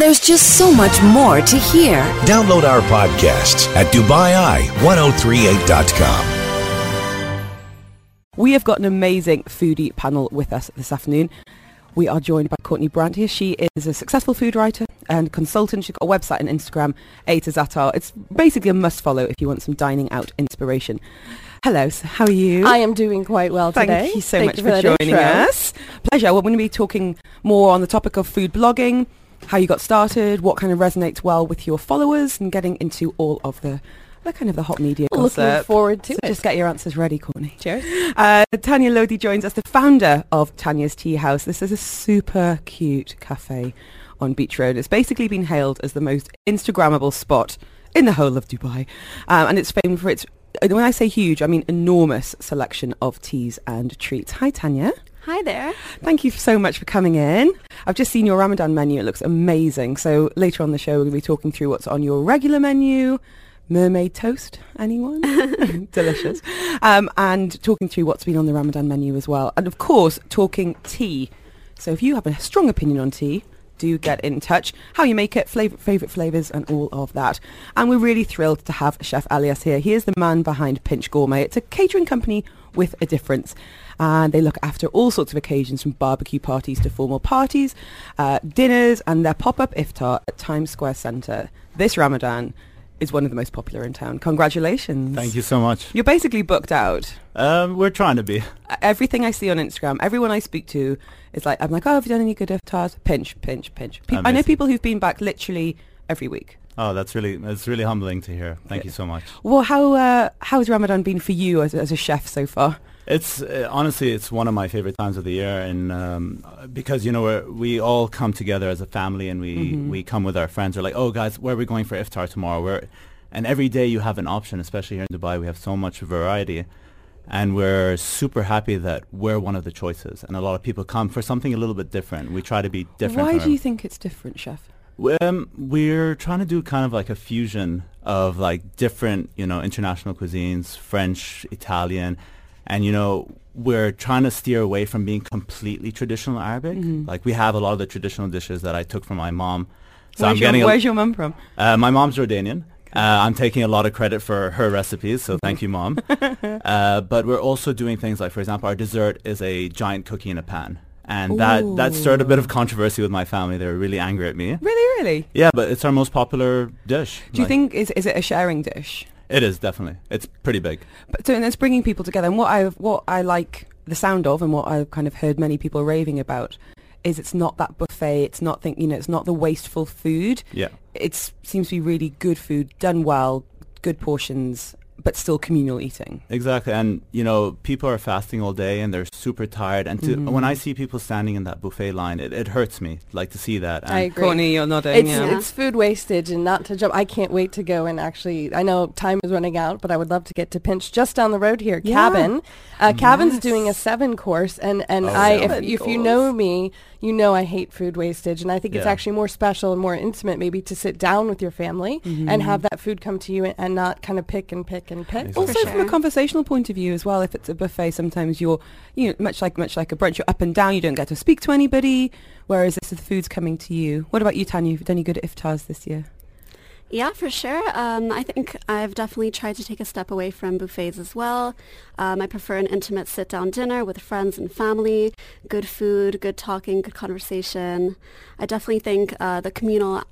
There's just so much more to hear. Download our podcasts at DubaiI1038.com. We have got an amazing foodie panel with us this afternoon. We are joined by Courtney Brandt here. She is a successful food writer and consultant. She's got a website and Instagram, A to Zatar. It's basically a must follow if you want some dining out inspiration. Hello, so how are you? I am doing quite well today. Thank you so much for joining us. Pleasure. We're going to be talking more on the topic of food blogging, how you got started, what kind of resonates well with your followers, and getting into all of the kind of the hot media gossip. Looking forward to so it. Just get your answers ready, Courtney. Cheers. Tanya Lodi joins us, the founder of Tanya's Tea House. This is a super cute cafe on Beach Road. It's basically been hailed as the most Instagrammable spot in the whole of Dubai. And it's famed for its, when I say huge, I mean enormous selection of teas and treats. Hi, Tanya. Hi there. Thank you so much for coming in. I've just seen your Ramadan menu. It looks amazing. So later on the show, we're going to be talking through what's on your regular menu. Mermaid toast, anyone? Delicious. And talking through what's been on the Ramadan menu as well. And of course, talking tea. So if you have a strong opinion on tea, do get in touch. How you make it, favourite flavours and all of that. And we're really thrilled to have Chef Alias here. He is the man behind Pinch Gourmet. It's a catering company with a difference. And they look after all sorts of occasions, from barbecue parties to formal parties, dinners, and their pop-up iftar at Times Square Centre this Ramadan is one of the most popular in town. Congratulations. Thank you so much. You're basically booked out. We're trying to be. Everything I see on Instagram, everyone I speak to is like, I'm like, oh, have you done any good iftars? Pinch, pinch, pinch. I know people who've been back literally every week. Oh, that's really humbling to hear. Thank you so much. Well, how's Ramadan been for you as a chef so far? It's honestly, it's one of my favorite times of the year, and because we all come together as a family, and we come with our friends. We're like, oh guys, where are we going for iftar tomorrow? And every day you have an option, especially here in Dubai. We have so much variety, and we're super happy that we're one of the choices. And a lot of people come for something a little bit different. We try to be different. Why do you think it's different, Chef? We're trying to do kind of like a fusion of like different, international cuisines, French, Italian. And, we're trying to steer away from being completely traditional Arabic. Like, we have a lot of the traditional dishes that I took from my mom. So where's your mum from? My mom's Jordanian. I'm taking a lot of credit for her recipes, so thank you, Mom. But we're also doing things like, for example, our dessert is a giant cookie in a pan. And that stirred a bit of controversy with my family. They were really angry at me. Really? Yeah, but it's our most popular dish. Do you think, is it a sharing dish? It is, definitely. It's pretty big. And it's bringing people together. And what I like the sound of, and what I've kind of heard many people raving about, is it's not that buffet. It's not it's not the wasteful food. Yeah. It seems to be really good food, done well, good portions, but still communal eating. Exactly. And, people are fasting all day and they're super tired. And when I see people standing in that buffet line, it hurts me, like, to see that. And I agree. Courtney, you're nodding. It's food wastage, and not to jump. I can't wait to go and actually, I know time is running out, but I would love to get to Pinch just down the road here. Yeah. Cabin. Cabin's doing a 7-course, and if you know me, you know I hate food wastage, and I think it's actually more special and more intimate maybe to sit down with your family and have that food come to you and not kind of pick and pick and pick. Exactly. Also, from a conversational point of view as well, if it's a buffet, sometimes you're, much like a brunch, you're up and down, you don't get to speak to anybody, whereas if the food's coming to you. What about you, Tanya? Have you done any good iftars this year? Yeah, for sure. I think I've definitely tried to take a step away from buffets as well. I prefer an intimate sit-down dinner with friends and family, good food, good talking, good conversation. I definitely think the communal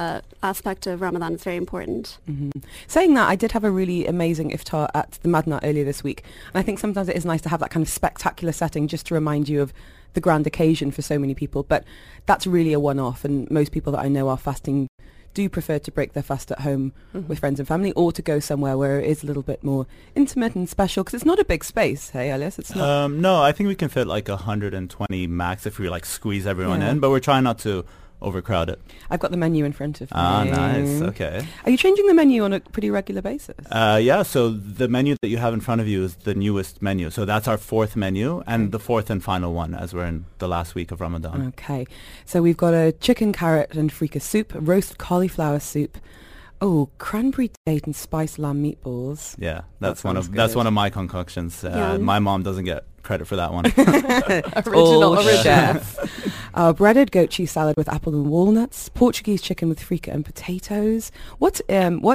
aspect of Ramadan is very important. Saying that, I did have a really amazing iftar at the Madna earlier this week. And I think sometimes it is nice to have that kind of spectacular setting just to remind you of the grand occasion for so many people. But that's really a one-off, and most people that I know are fasting do prefer to break their fast at home with friends and family, or to go somewhere where it is a little bit more intimate and special, because it's not a big space. Hey, Alice, it's not. No, I think we can fit like 120 max if we squeeze everyone in, but we're trying not to overcrowd it. I've got the menu in front of me. Ah, nice. Okay. Are you changing the menu on a pretty regular basis? Yeah, so the menu that you have in front of you is the newest menu. So that's our 4th menu, and the 4th and final one, as we're in the last week of Ramadan. Okay. So we've got a chicken, carrot and freekeh soup, roast cauliflower soup. Oh, cranberry date and spiced lamb meatballs. Yeah, that's one of my concoctions. My mom doesn't get credit for that one. Original chef. Breaded goat cheese salad with apple and walnuts. Portuguese chicken with frika and potatoes. What's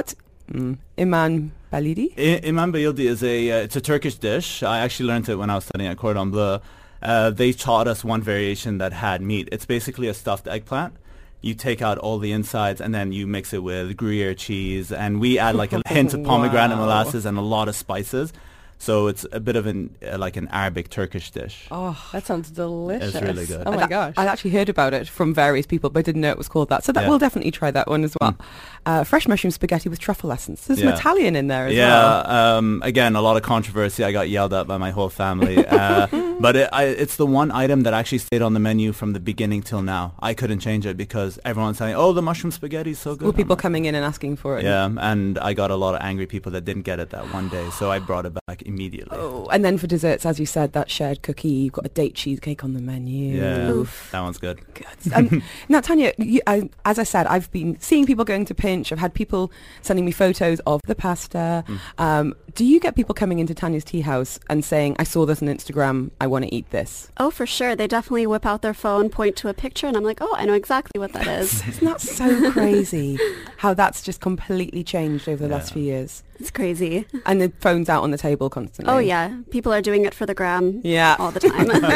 Iman Balidi? Iman Balidi is it's a Turkish dish. I actually learned it when I was studying at Cordon Bleu. They taught us one variation that had meat. It's basically a stuffed eggplant. You take out all the insides and then you mix it with Gruyere cheese, and we add like a hint of pomegranate molasses and a lot of spices. So it's a bit of an Arabic Turkish dish. Oh, that sounds delicious. It's really good. Oh my gosh. I actually heard about it from various people, but I didn't know it was called that. So we'll definitely try that one as well. Fresh mushroom spaghetti with truffle essence. There's some Italian in there as well. Yeah, again, a lot of controversy. I got yelled at by my whole family. But it's the one item that actually stayed on the menu from the beginning till now. I couldn't change it because everyone's saying, oh, the mushroom spaghetti is so good. Were people coming in and asking for it? Yeah, and I got a lot of angry people that didn't get it that one day. So I brought it back immediately. Oh, and then for desserts, as you said, that shared cookie. You've got a date cheesecake on the menu. Yeah, that one's good. Now, Tanya, as I said, I've been seeing people going to Pinch. I've had people sending me photos of the pasta. Do you get people coming into Tanya's Tea House and saying, I saw this on Instagram, I want to eat this? Oh, for sure. They definitely whip out their phone, point to a picture, and I'm like, oh, I know exactly what that is. Isn't that so crazy how that's just completely changed over the last few years? It's crazy. And the phone's out on the table constantly. Oh, yeah. People are doing it for the gram all the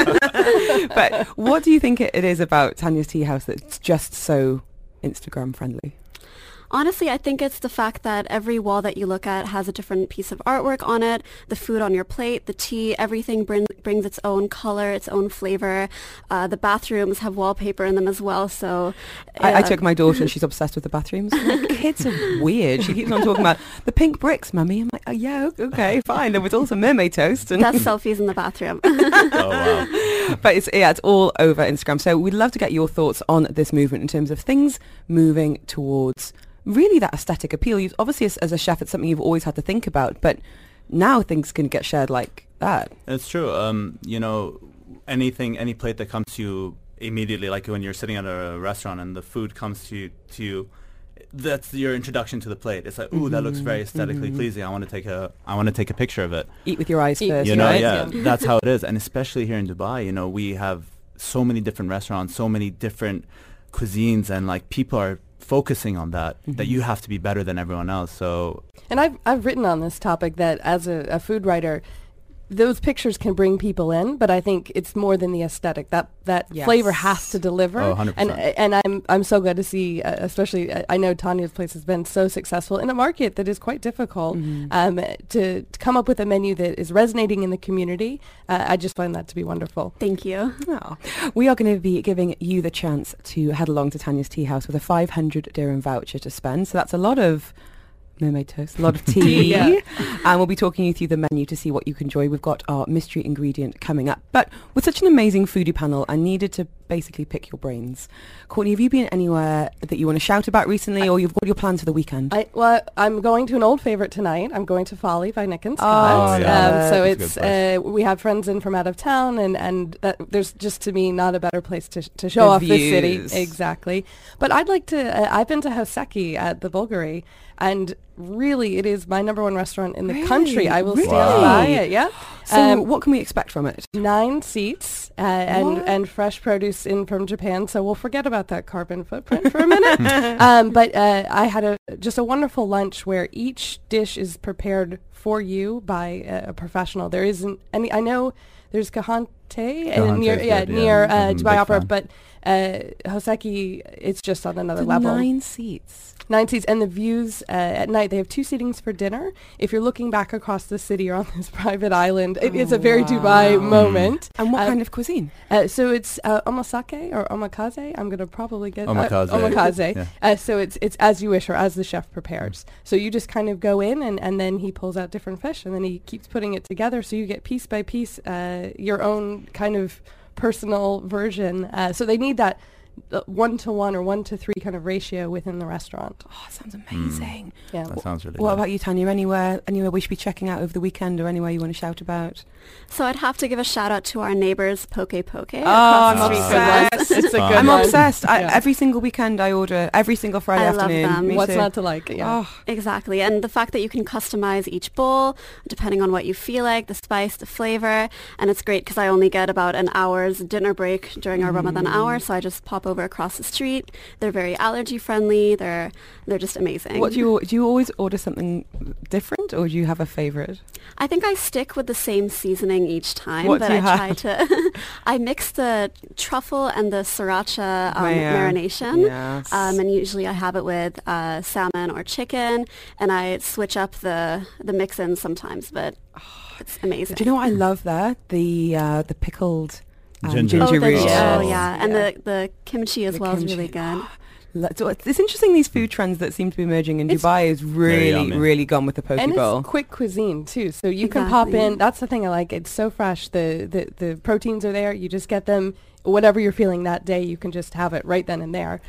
time. But what do you think it is about Tanya's Tea House that's just so Instagram friendly? Honestly, I think it's the fact that every wall that you look at has a different piece of artwork on it. The food on your plate, the tea, everything brings its own color, its own flavor. The bathrooms have wallpaper in them as well. So I took my daughter and she's obsessed with the bathrooms. Like, kids are weird. She keeps on talking about the pink bricks, Mummy. I'm like, oh, yeah, okay, fine. There was also mermaid toast. And that's selfies in the bathroom. Oh, wow. But it's all over Instagram. So we'd love to get your thoughts on this movement in terms of things moving towards really that aesthetic appeal. You've, obviously, as a chef, it's something you've always had to think about, but now things can get shared like that. It's true. Any plate that comes to you immediately, like when you're sitting at a restaurant and the food comes to you, that's your introduction to the plate. It's like, ooh, that looks very aesthetically pleasing. I want to take a picture of it. Eat with your eyes first. That's how it is. And especially here in Dubai, we have so many different restaurants, so many different cuisines, and like people are focusing on that you have to be better than everyone else. So, and I've written on this topic that as a food writer, those pictures can bring people in, but I think it's more than the aesthetic. That flavor has to deliver. Oh, 100%. And I'm so glad to see, especially I know Tanya's place has been so successful in a market that is quite difficult to come up with a menu that is resonating in the community. I just find that to be wonderful. Thank you. Oh. We are going to be giving you the chance to head along to Tanya's Tea House with a 500 dirham voucher to spend. So that's a lot of mermaid toast, a lot of tea. And we'll be talking you through the menu to see what you can enjoy. We've got our mystery ingredient coming up. But with such an amazing foodie panel, I needed to basically pick your brains. Courtney, have you been anywhere that you want to shout about recently, or what are your plans for the weekend? I'm going to an old favorite tonight. I'm going to Folly by Nick and Scott. So it's we have friends in from out of town, and there's just, to me, not a better place to show off the city. Exactly. But I'd like to, I've been to Hoseki at the Bulgari, and really it is my number one restaurant in the country. I will stand by it. Yeah. So what can we expect from it? 9 seats and fresh produce in from Japan. So we'll forget about that carbon footprint for a minute. But I had just a wonderful lunch where each dish is prepared for you by a professional. There isn't any. I know there's Kahante near Dubai Opera, but Hoseki, it's just on another level. 9 seats. 9 seats, and the views at night. They have 2 seatings for dinner. If you're looking back across the city or on this private island, it's a very Dubai moment. And what kind of cuisine? So it's omasake or omakase. I'm going to probably get omakase. So it's as you wish, or as the chef prepares. So you just kind of go in, and then he pulls out different fish, and then he keeps putting it together. So you get piece by piece your own kind of personal version. So they need that 1-to-1 or 1-to-3 kind of ratio within the restaurant. Oh, sounds amazing. Yeah. That sounds really What good. about you, Tanya? Anywhere we should be checking out over the weekend, or anywhere you want to shout about? So I'd have to give a shout out to our neighbors, Poke Poke. I'm across the street from obsessed. us. It's a good I'm one. obsessed. Yeah. Every single weekend I order, every single Friday I love afternoon. them. Me What's too. not to like? Yeah. Oh, Exactly. And the fact that you can customize each bowl depending on what you feel like, the spice, the flavor. And it's great because I only get about an hour's dinner break during our Ramadan hour. So I just pop over across the street. They're very allergy friendly. They're just amazing. what do you always order something different, or do you have a favorite? I think I stick with the same seasoning each time, What but do you I try have? to. I mix the truffle and the sriracha marination, Yes. and usually I have it with salmon or chicken, and I switch up the mix-ins sometimes, but it's amazing. Do you know what I love there? The pickled Ginger. ginger Oh, root. yeah, and the kimchi as The well is kimchi. really good. So it's interesting, these food trends that seem to be emerging in It's Dubai is really, yummy. really gone with the poke And bowl. it's quick cuisine too, so you can pop Exactly. in. That's the thing I like. It's so fresh. The proteins are there. You just get them. Whatever you're feeling that day, you can just have it right then and there.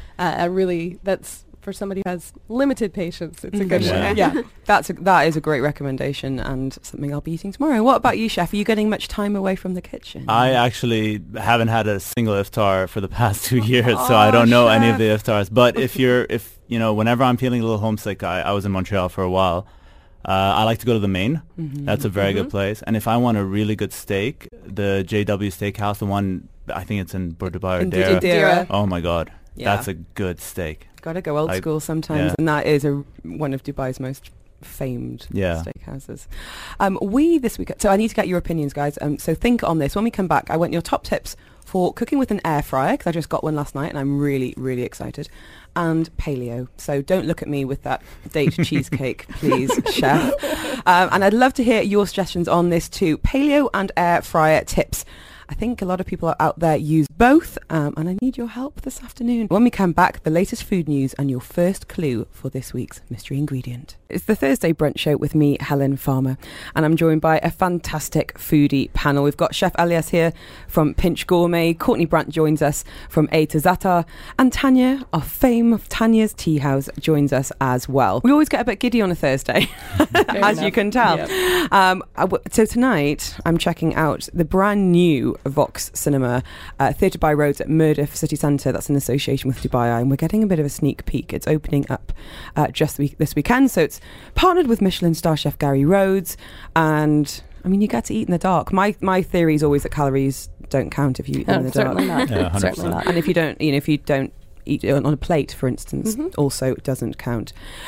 That's for somebody who has limited patience. It's a good Yeah. one. Yeah. That is a great recommendation and something I'll be eating tomorrow. What about you, Chef? Are you getting much time away from the kitchen? I actually haven't had a single iftar for the past 2 years, so I don't know any of the iftars. But if whenever I'm feeling a little homesick, I was in Montreal for a while. I like to go to the Maine. That's a very good place. And if I want a really good steak, the JW Steakhouse, the one, I think it's in Dubai or In Dera. Dera. Oh my God, Yeah. that's a good steak. Got to go old school sometimes, yeah. and that is one of Dubai's most famed Yeah. steakhouses. This week, so I need to get your opinions, guys. So think on this. When we come back, I want your top tips for cooking with an air fryer, because I just got one last night and I'm really, really excited. And paleo. So don't look at me with that date cheesecake, please, Chef. And I'd love to hear your suggestions on this too. Paleo and air fryer tips. I think a lot of people out there use both, and I need your help this afternoon. When we come back, the latest food news and your first clue for this week's mystery ingredient. It's the Thursday Brunch Show with me, Helen Farmer, and I'm joined by a fantastic foodie panel. We've got Chef Elias here from Pinch Gourmet, Courtney Brandt joins us from A to Zata, and Tanya, our fame of Tanya's Tea House, joins us as well. We always get a bit giddy on a Thursday, as you can tell. Yep. So tonight, I'm checking out the brand new Vox Cinema, Theatre by Roads at Murdoch City Centre. That's in association with Dubai Eye, and we're getting a bit of a sneak peek. It's opening up just this weekend, so it's partnered with Michelin star chef Gary Rhodes, and I mean, you get to eat in the dark. My theory is always that calories don't count if you eat them in the dark. Certainly not. Yeah, 100%. Certainly not. And if you don't eat it on a plate, for instance, also doesn't count.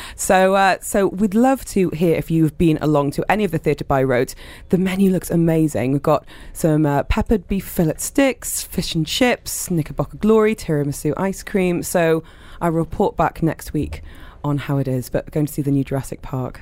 So we'd love to hear if you've been along to any of the Theatre by Roads. The menu looks amazing. We've got some peppered beef fillet sticks, fish and chips, Knickerbocker Glory, tiramisu ice cream. So I'll report back next week on how it is, but going to see the new Jurassic Park.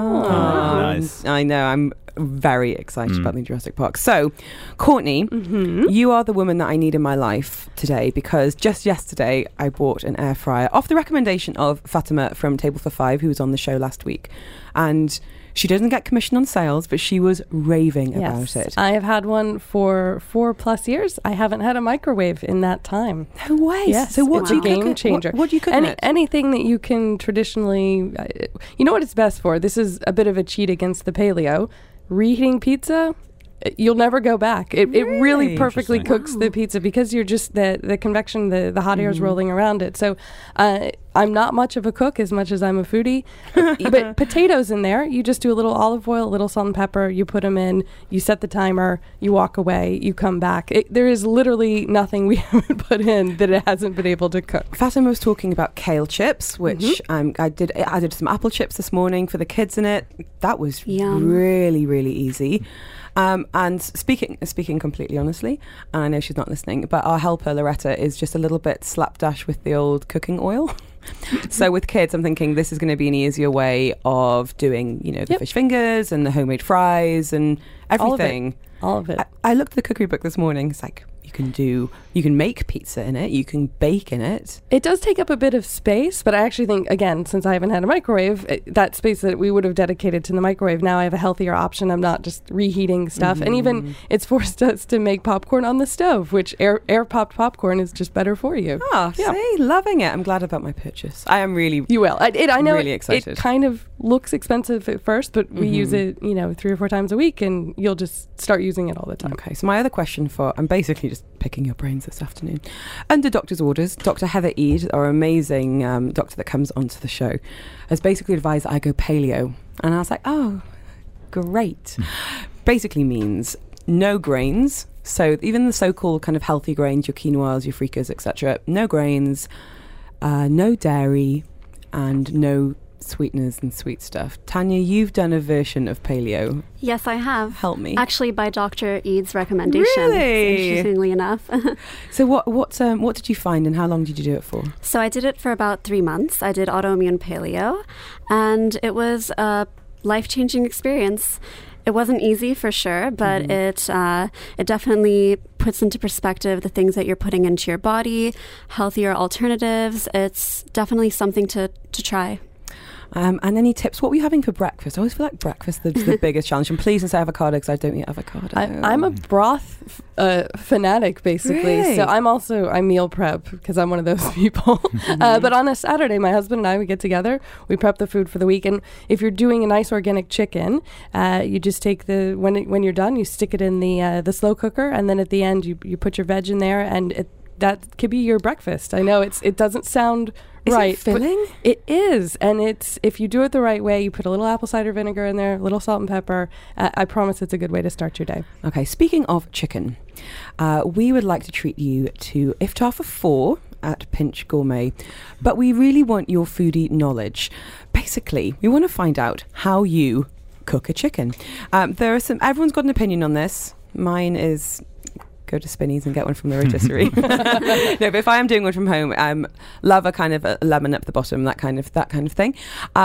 Nice. I know, I'm very excited about the Jurassic Park. So, Courtney, you are the woman that I need in my life today, because just yesterday I bought an air fryer off the recommendation of Fatima from Table for Five, who was on the show last week. And she doesn't get commission on sales, but she was raving about it. I have had one for 4+ years. I haven't had a microwave in that time. No way. Yes, So what it's do a you cook game it? changer. What do you cook in it? Anything that you can traditionally, you know what it's best for? This is a bit of a cheat against the paleo. Reheating pizza, you'll never go back. It really perfectly Interesting. cooks the pizza, because you're just the convection, the hot air is rolling around it. So I'm not much of a cook as much as I'm a foodie. But potatoes in there, you just do a little olive oil, a little salt and pepper, you put them in, you set the timer, you walk away, you come back. There is literally nothing we haven't put in that it hasn't been able to cook. Fatima was talking about kale chips, which I did some apple chips this morning for the kids in it. That was Yum. really, really easy. And speaking completely honestly, and I know she's not listening, but our helper Loretta is just a little bit slapdash with the old cooking oil. So with kids, I'm thinking this is going to be an easier way of doing, the fish fingers and the homemade fries and everything. All of it. I looked at the cookery book this morning. It's like, you You can make pizza in it. You can bake in it. It does take up a bit of space, but I actually think, again, since I haven't had a microwave, that space that we would have dedicated to the microwave, now I have a healthier option. I'm not just reheating stuff. And even it's forced us to make popcorn on the stove, which air-popped popcorn is just better for you. See, loving it. I'm glad about my purchase. I am really... You will. I know really excited. It kind of looks expensive at first, but we use it, 3 or 4 times a week, and you'll just start using it all the time. Okay, so my other question I'm basically just picking your brains this afternoon. Under doctor's orders, Dr. Heather Eade, our amazing doctor that comes onto the show, has basically advised that I go paleo. And I was like, oh, great. Basically means no grains. So even the so-called kind of healthy grains, your quinoas, your fricas, etc., no grains, no dairy, and no sweeteners and sweet stuff. Tanya, you've done a version of paleo. Yes, I have. Help me. Actually, by Dr. Eade's recommendation. Really? Interestingly enough. So what did you find, and how long did you do it for? So I did it for about 3 months. I did autoimmune paleo, and it was a life-changing experience. It wasn't easy for sure, but it definitely puts into perspective the things that you're putting into your body, healthier alternatives. It's definitely something to try. And any tips? What were you having for breakfast? I always feel like breakfast is the biggest challenge. And please don't say avocado, because I don't eat avocado. I'm a broth fanatic, basically. Really? So I meal prep, because I'm one of those people. But on a Saturday, my husband and I would get together. We prep the food for the week. And if you're doing a nice organic chicken, you just take when you're done, you stick it in the slow cooker. And then at the end, you put your veg in there. And that could be your breakfast. I know it doesn't sound... Right, it filling? It is, and if you do it the right way, you put a little apple cider vinegar in there, a little salt and pepper. I promise it's a good way to start your day. Okay, speaking of chicken, we would like to treat you to Iftar for 4 at Pinch Gourmet, but we really want your foodie knowledge. Basically, we want to find out how you cook a chicken. Everyone's got an opinion on this. Mine is... go to Spinneys and get one from the rotisserie. No, but if I am doing one from home, love a kind of a lemon up the bottom, that kind of thing.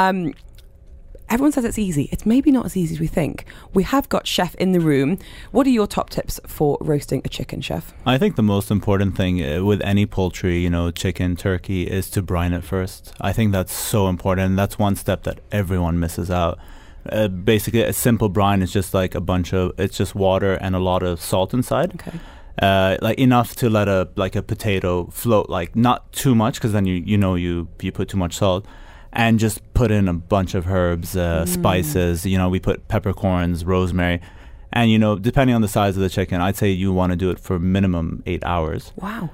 Everyone says it's easy. It's maybe not as easy as we think. We have got Chef in the room. What are your top tips for roasting a chicken, Chef? I think the most important thing with any poultry, chicken, turkey, is to brine it first. I think that's so important. That's one step that everyone misses out. Basically, a simple brine is just like it's just water and a lot of salt inside. Okay. Like enough to let a potato float, like not too much, because then you put too much salt, and just put in a bunch of herbs, spices. We put peppercorns, rosemary, and depending on the size of the chicken, I'd say you want to do it for minimum 8 hours. Wow.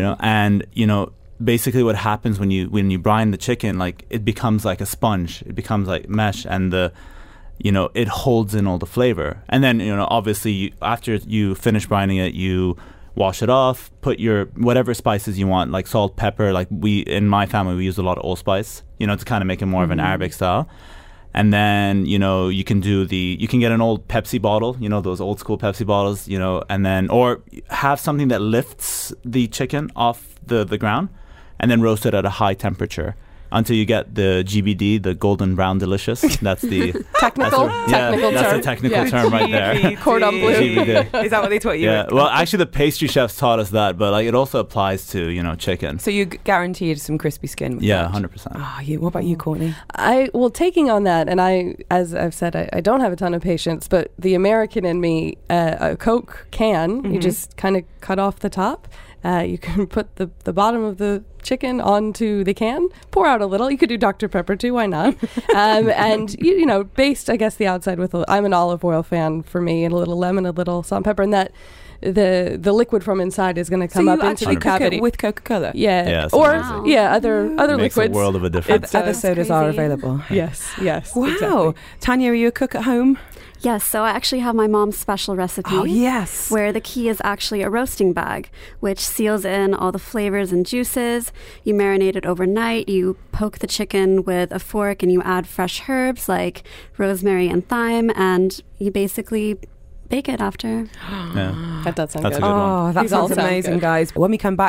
Basically what happens when you brine the chicken, like it becomes like a sponge, it becomes like mesh, and it holds in all the flavor. And then obviously after you finish brining it, you wash it off, put your whatever spices you want, like salt, pepper. Like in my family, we use a lot of allspice, to kind of make it more of an Arabic style. And then you can get an old Pepsi bottle, those old school Pepsi bottles, and then or have something that lifts the chicken off the ground, and then roast it at a high temperature until you get the GBD, the golden brown delicious. That's the technical term. That's a technical term right there. Cordon bleu. Is that what they taught you? Yeah. Well, actually, the pastry chefs taught us that, but it also applies to chicken. So you guaranteed some crispy skin. With 100%. What about you, Courtney? Taking on that, and as I've said, I don't have a ton of patience, but the American in me, a Coke can, you just kind of cut off the top. You can put the bottom of the chicken onto the can, pour out a little. You could do Dr. Pepper too, why not? And baste, I guess, the outside with I'm an olive oil fan for me, and a little lemon, a little salt and pepper, and that the liquid from inside is going to come up into the cavity with Coca-Cola. Yeah, other makes liquids. A world of a difference. Other sodas are available. Yes. Wow. Exactly. Tanya, are you a cook at home? Yes, so I actually have my mom's special recipe. Oh, yes. Where the key is actually a roasting bag, which seals in all the flavors and juices. You marinate it overnight. You poke the chicken with a fork and you add fresh herbs like rosemary and thyme, and you basically bake it after. Yeah. That does sound That's good. a good one. Oh, that sounds amazing, guys. When we come back,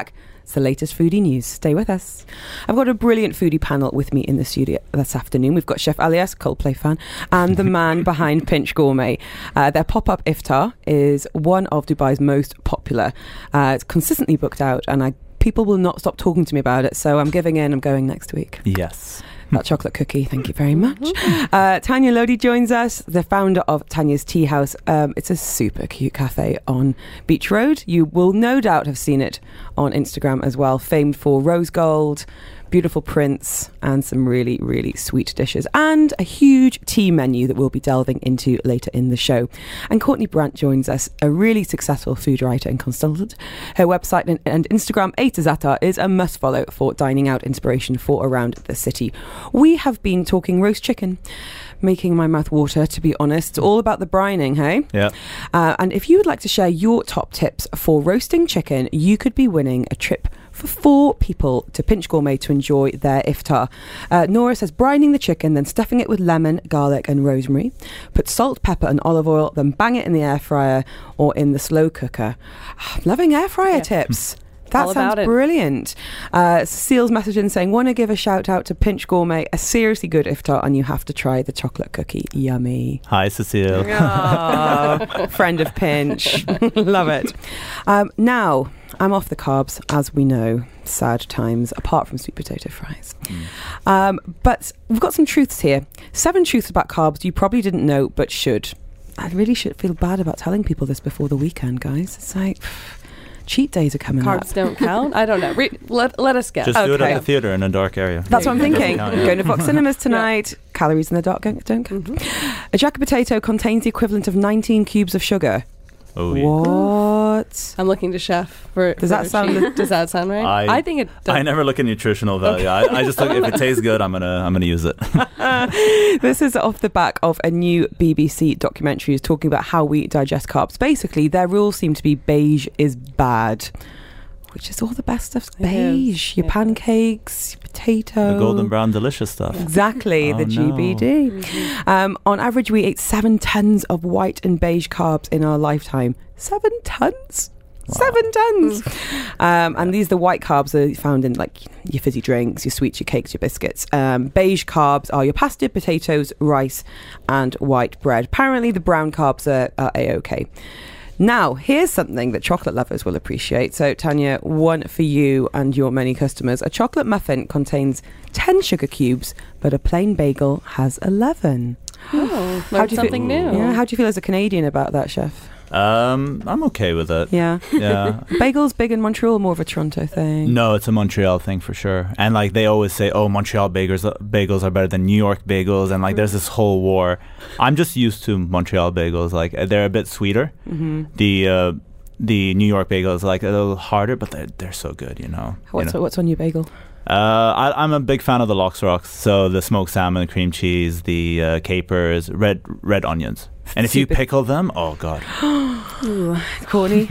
It's the latest foodie news. Stay with us. I've got a brilliant foodie panel with me in the studio this afternoon. We've got Chef Alias, Coldplay fan, and the man behind Pinch Gourmet. Their pop-up iftar is one of Dubai's most popular. It's consistently booked out, and people will not stop talking to me about it, so I'm giving in. I'm going next week. Yes. That chocolate cookie, thank you very much. Tanya Lodi joins us, the founder of Tanya's Tea House. It's a super cute cafe on Beach Road. You will no doubt have seen it on Instagram as well, famed for rose gold, beautiful prints, and some really, really sweet dishes, and a huge tea menu that we'll be delving into later in the show. And Courtney Brandt joins us, a really successful food writer and consultant. Her website and Instagram, A to Zata, is a must follow for dining out inspiration for around the city. We have been talking roast chicken, making my mouth water, to be honest. It's all about the brining, hey? Yeah. And if you would like to share your top tips for roasting chicken, you could be winning a trip for 4 people to Pinch Gourmet to enjoy their iftar. Nora says brining the chicken, then stuffing it with lemon, garlic and rosemary. Put salt, pepper and olive oil, then bang it in the air fryer or in the slow cooker. I'm loving air fryer tips. That sounds brilliant. Cecile's messaging saying, want to give a shout out to Pinch Gourmet, a seriously good iftar, and you have to try the chocolate cookie. Yummy. Hi, Cecile. Friend of Pinch. Love it. Now, I'm off the carbs, as we know. Sad times, apart from sweet potato fries. But we've got some truths here. 7 truths about carbs you probably didn't know, but should. I really should feel bad about telling people this before the weekend, guys. It's like... cheat days are coming up. Carbs don't count? I don't know. Let us guess. Just do it at the theatre in a dark area. That's what I'm thinking. Going to Vox Cinemas tonight. Yeah. Calories in the dark don't count. A jacket potato contains the equivalent of 19 cubes of sugar. Oh, yeah. What? I'm looking to Chef for. Does that sound right? I think it does. I never look at nutritional value. I just look, if it tastes good, I'm gonna use it. This is off the back of a new BBC documentary talking about how we digest carbs. Basically, their rules seem to be beige is bad, which is all the best stuff. Beige, your pancakes, your potato, the golden brown delicious stuff. Exactly, the GBD. On average, we ate 7 tons of white and beige carbs in our lifetime. 7 tons? Wow. 7 tons. And these, the white carbs are found in like your fizzy drinks, your sweets, your cakes, your biscuits. Beige carbs are your pasta, potatoes, rice, and white bread. Apparently, the brown carbs are A-OK. Now, here's something that chocolate lovers will appreciate. So, Tanya, one for you and your many customers. A chocolate muffin contains 10 sugar cubes, but a plain bagel has 11. Oh, learned something new. Yeah, how do you feel as a Canadian about that, Chef? I'm okay with it. Yeah. Bagels big in Montreal, more of a Toronto thing? No, it's a Montreal thing for sure. And like they always say, oh, Montreal bagels are better than New York bagels, and like there's this whole war. I'm just used to Montreal bagels. Like they're a bit sweeter. The New York bagels are like a little harder, but they're so good, you know. What's on your bagel? I'm a big fan of the Lox Rocks. So the smoked salmon, cream cheese, the capers, red onions. And if you pickle them, oh God. Courtney?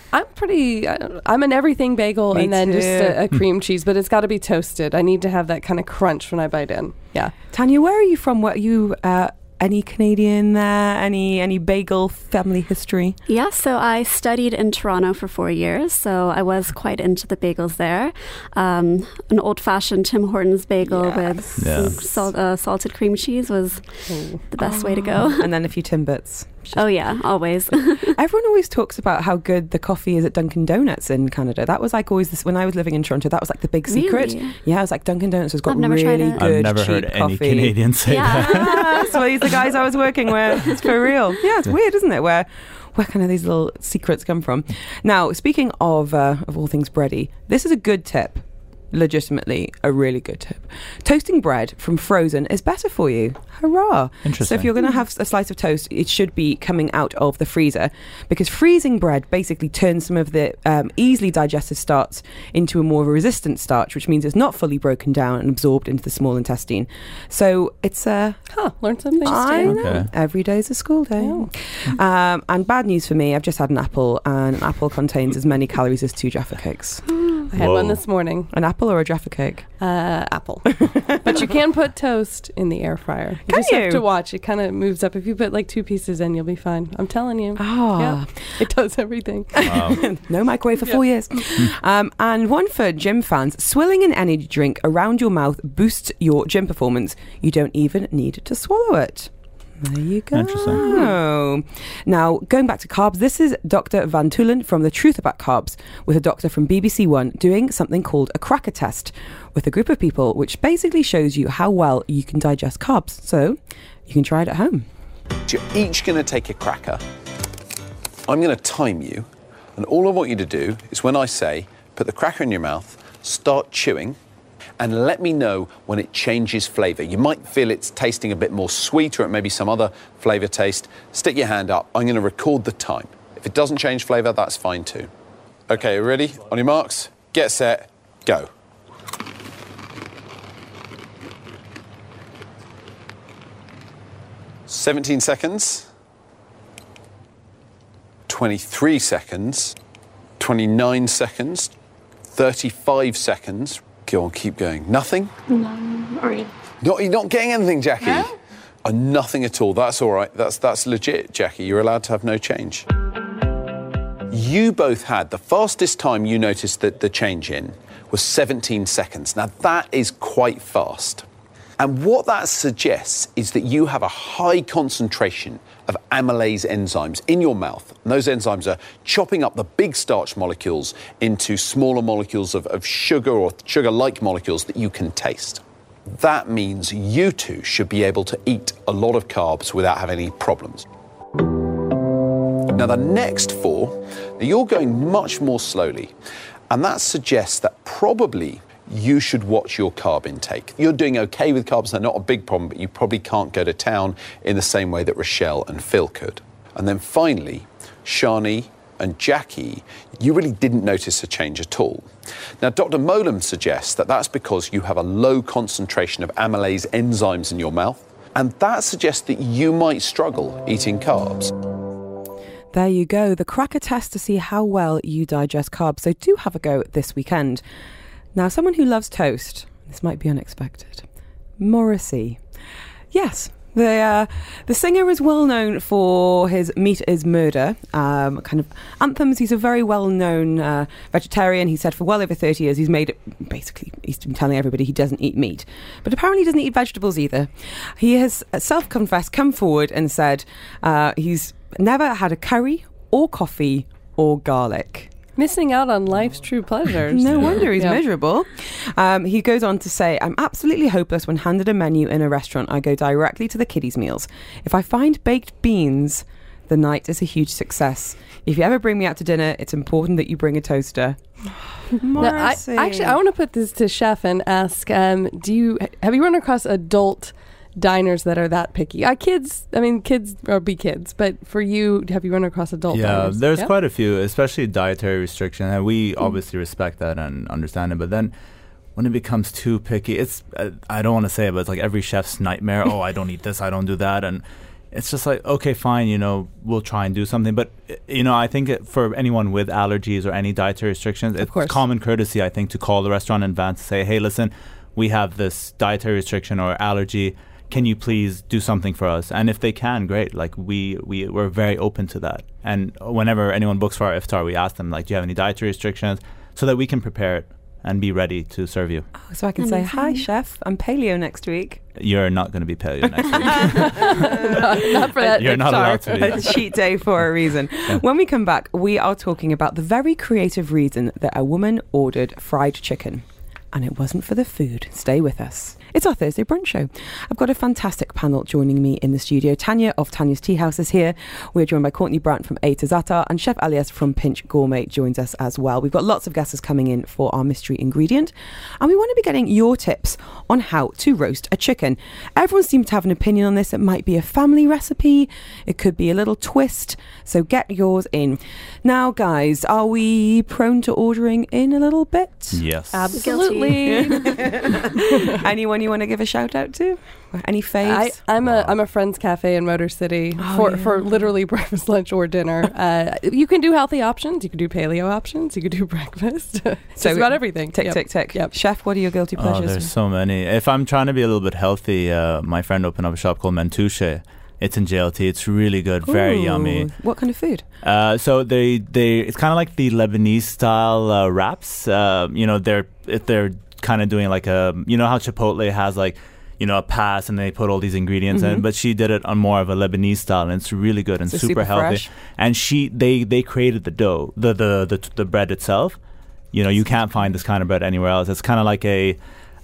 I'm an everything bagel. Me and then too. Just a cream cheese, but it's got to be toasted. I need to have that kind of crunch when I bite in. Yeah. Tanya, where are you from? What are you... any Canadian there? Any bagel family history? Yeah, so I studied in Toronto for 4 years, so I was quite into the bagels there. An old-fashioned Tim Hortons bagel with salted cream cheese was the best way to go. And then a few Timbits. Oh yeah, always. Everyone always talks about how good the coffee is at Dunkin' Donuts in Canada. That was like always this, when I was living in Toronto, that was like the big secret. Really? Yeah, it was like Dunkin' Donuts has got really good, I've never heard any Canadian say that. So these are the guys I was working with. It's for real. Yeah, it's weird, isn't it? Where kind of these little secrets come from. Now, speaking of all things bready, this is a good tip. Legitimately a really good tip. Toasting bread from frozen is better for you. Hurrah. Interesting. So if you're going to have a slice of toast, it should be coming out of the freezer, because freezing bread basically turns some of the easily digested starch into a more resistant starch, which means it's not fully broken down and absorbed into the small intestine. So it's learn something. I know. Okay. Every day is a school day. And bad news for me, I've just had an apple, and an apple contains as many calories as 2 Jaffa cakes. I had one this morning. An apple or a Jaffa cake? Apple. But you can put toast in the air fryer. You just have to watch. It kind of moves up. If you put like 2 pieces in, you'll be fine. I'm telling you. Yeah, it does everything. Wow. No microwave for 4 years. And one for gym fans. Swilling an energy drink around your mouth boosts your gym performance. You don't even need to swallow it. There you go. Interesting. Now, going back to carbs, this is Dr. Van Tulen from The Truth About Carbs with a doctor from BBC One doing something called a cracker test with a group of people, which basically shows you how well you can digest carbs. So you can try it at home. You're each going to take a cracker. I'm going to time you, and all I want you to do is when I say, put the cracker in your mouth, start chewing, and let me know when it changes flavour. You might feel it's tasting a bit more sweet, or it may be some other flavour taste. Stick your hand up. I'm going to record the time. If it doesn't change flavour, that's fine too. OK, ready? On your marks, get set, go. "17 seconds, 23 seconds, 29 seconds, 35 seconds. Go on, keep going. Nothing? No. You're not getting anything, Jackie? No? Nothing at all. That's all right. That's legit, Jackie. You're allowed to have no change. You both had, the fastest time you noticed that the change in was 17 seconds. Now, that is quite fast. And what that suggests is that you have a high concentration of amylase enzymes in your mouth. And those enzymes are chopping up the big starch molecules into smaller molecules of sugar or sugar-like molecules that you can taste. That means you two should be able to eat a lot of carbs without having any problems. Now, the next 4, you're going much more slowly. And that suggests that probably you should watch your carb intake. You're doing okay with carbs, they're not a big problem, but you probably can't go to town in the same way that Rochelle and Phil could. And then finally, Shani and Jackie, you really didn't notice a change at all. Now, Dr. Molam suggests that that's because you have a low concentration of amylase enzymes in your mouth, and that suggests that you might struggle eating carbs. There you go, the cracker test to see how well you digest carbs. So do have a go this weekend. Now, someone who loves toast, this might be unexpected, Morrissey. Yes, the singer is well known for his Meat is Murder kind of anthems. He's a very well-known vegetarian. He said for well over 30 years he's been telling everybody he doesn't eat meat. But apparently he doesn't eat vegetables either. He has self-confessed, come forward and said he's never had a curry or coffee or garlic. Missing out on life's true pleasures. No wonder he's miserable. He goes on to say, I'm absolutely hopeless when handed a menu in a restaurant. I go directly to the kiddies' meals. If I find baked beans, the night is a huge success. If you ever bring me out to dinner, it's important that you bring a toaster. Morrissey. I want to put this to Chef and ask, have you run across adult diners that are that picky? Kids or be kids, but for you, have you run across adult diners? There's quite a few, especially dietary restriction, and we obviously respect that and understand it, but then when it becomes too picky, it's I don't want to say it, but it's like every chef's nightmare. I don't eat this, I don't do that, and it's just like, okay, fine, we'll try and do something, but I think for anyone with allergies or any dietary restrictions, it's common courtesy, I think, to call the restaurant in advance to say, hey, listen, we have this dietary restriction or allergy, can you please do something for us? And if they can, great. Like we're very open to that. And whenever anyone books for our iftar, we ask them, like, do you have any dietary restrictions, so that we can prepare it and be ready to serve you. So I can say, hi, chef, I'm paleo next week. You're not going to be paleo next week. not for that. You're not allowed to be. It's cheat day for a reason. Yeah. When we come back, we are talking about the very creative reason that a woman ordered fried chicken. And it wasn't for the food. Stay with us. It's our Thursday brunch show. I've got a fantastic panel joining me in the studio. Tanya of Tanya's Tea House is here. We're joined by Courtney Brandt from A to Za'atar, and Chef Alias from Pinch Gourmet joins us as well. We've got lots of guests coming in for our mystery ingredient, and we want to be getting your tips on how to roast a chicken. Everyone seems to have an opinion on this. It might be a family recipe. It could be a little twist. So get yours in. Now, guys, are we prone to ordering in a little bit? Yes. Absolutely. Anyone you want to give a shout out to? Any faves? I'm a Friends Cafe in Motor City for literally breakfast, lunch, or dinner. You can do healthy options. You can do paleo options. You can do breakfast. So about everything. Tick. Yep. Chef, what are your guilty pleasures? There's so many. If I'm trying to be a little bit healthy, my friend opened up a shop called Mentouche. It's in JLT. It's really good, very yummy. What kind of food? So it's kind of like the Lebanese style wraps. They're kind of doing like how Chipotle has like, a pass and they put all these ingredients in, but she did it on more of a Lebanese style, and it's really good and super healthy. Fresh. And they created the dough, the bread itself. You can't find this kind of bread anywhere else. It's kind of like a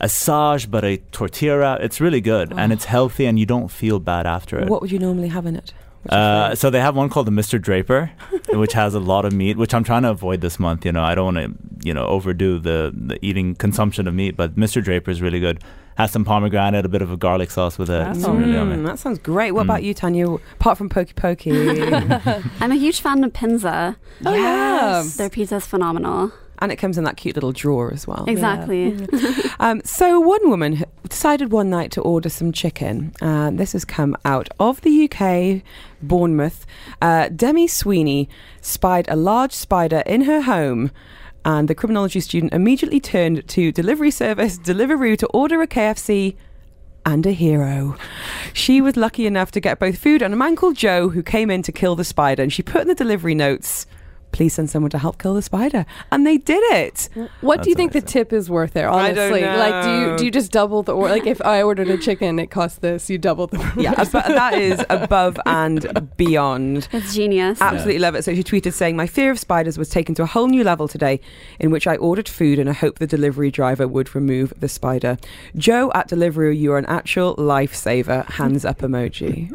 sage, but a tortilla wrap. It's really good and it's healthy, and you don't feel bad after it. What would you normally have in it? So they have one called the Mr. Draper, which has a lot of meat, which I'm trying to avoid this month. I don't want to, overdo the eating consumption of meat, but Mr. Draper is really good. Has some pomegranate, a bit of a garlic sauce with it. It's really yummy. That sounds great. What about you, Tanya? Apart from Pokey Pokey. I'm a huge fan of Pinza. Oh, yeah. Their pizza's phenomenal. And it comes in that cute little drawer as well. Exactly. Yeah. So one woman decided one night to order some chicken. This has come out of the UK, Bournemouth. Demi Sweeney spied a large spider in her home, and the criminology student immediately turned to delivery service Deliveroo to order a KFC and a hero. She was lucky enough to get both food and a man called Joe who came in to kill the spider, and she put in the delivery notes, please send someone to help kill the spider. And they did it. What do you think the tip is worth there, honestly? I don't know. Like, do you just double the order? Like, if I ordered a chicken, it costs this, you double the price. Yeah, but that is above and beyond. It's genius. Absolutely love it. So she tweeted saying, my fear of spiders was taken to a whole new level today, in which I ordered food and I hope the delivery driver would remove the spider. Joe at Deliveroo, you are an actual lifesaver. Hands up emoji.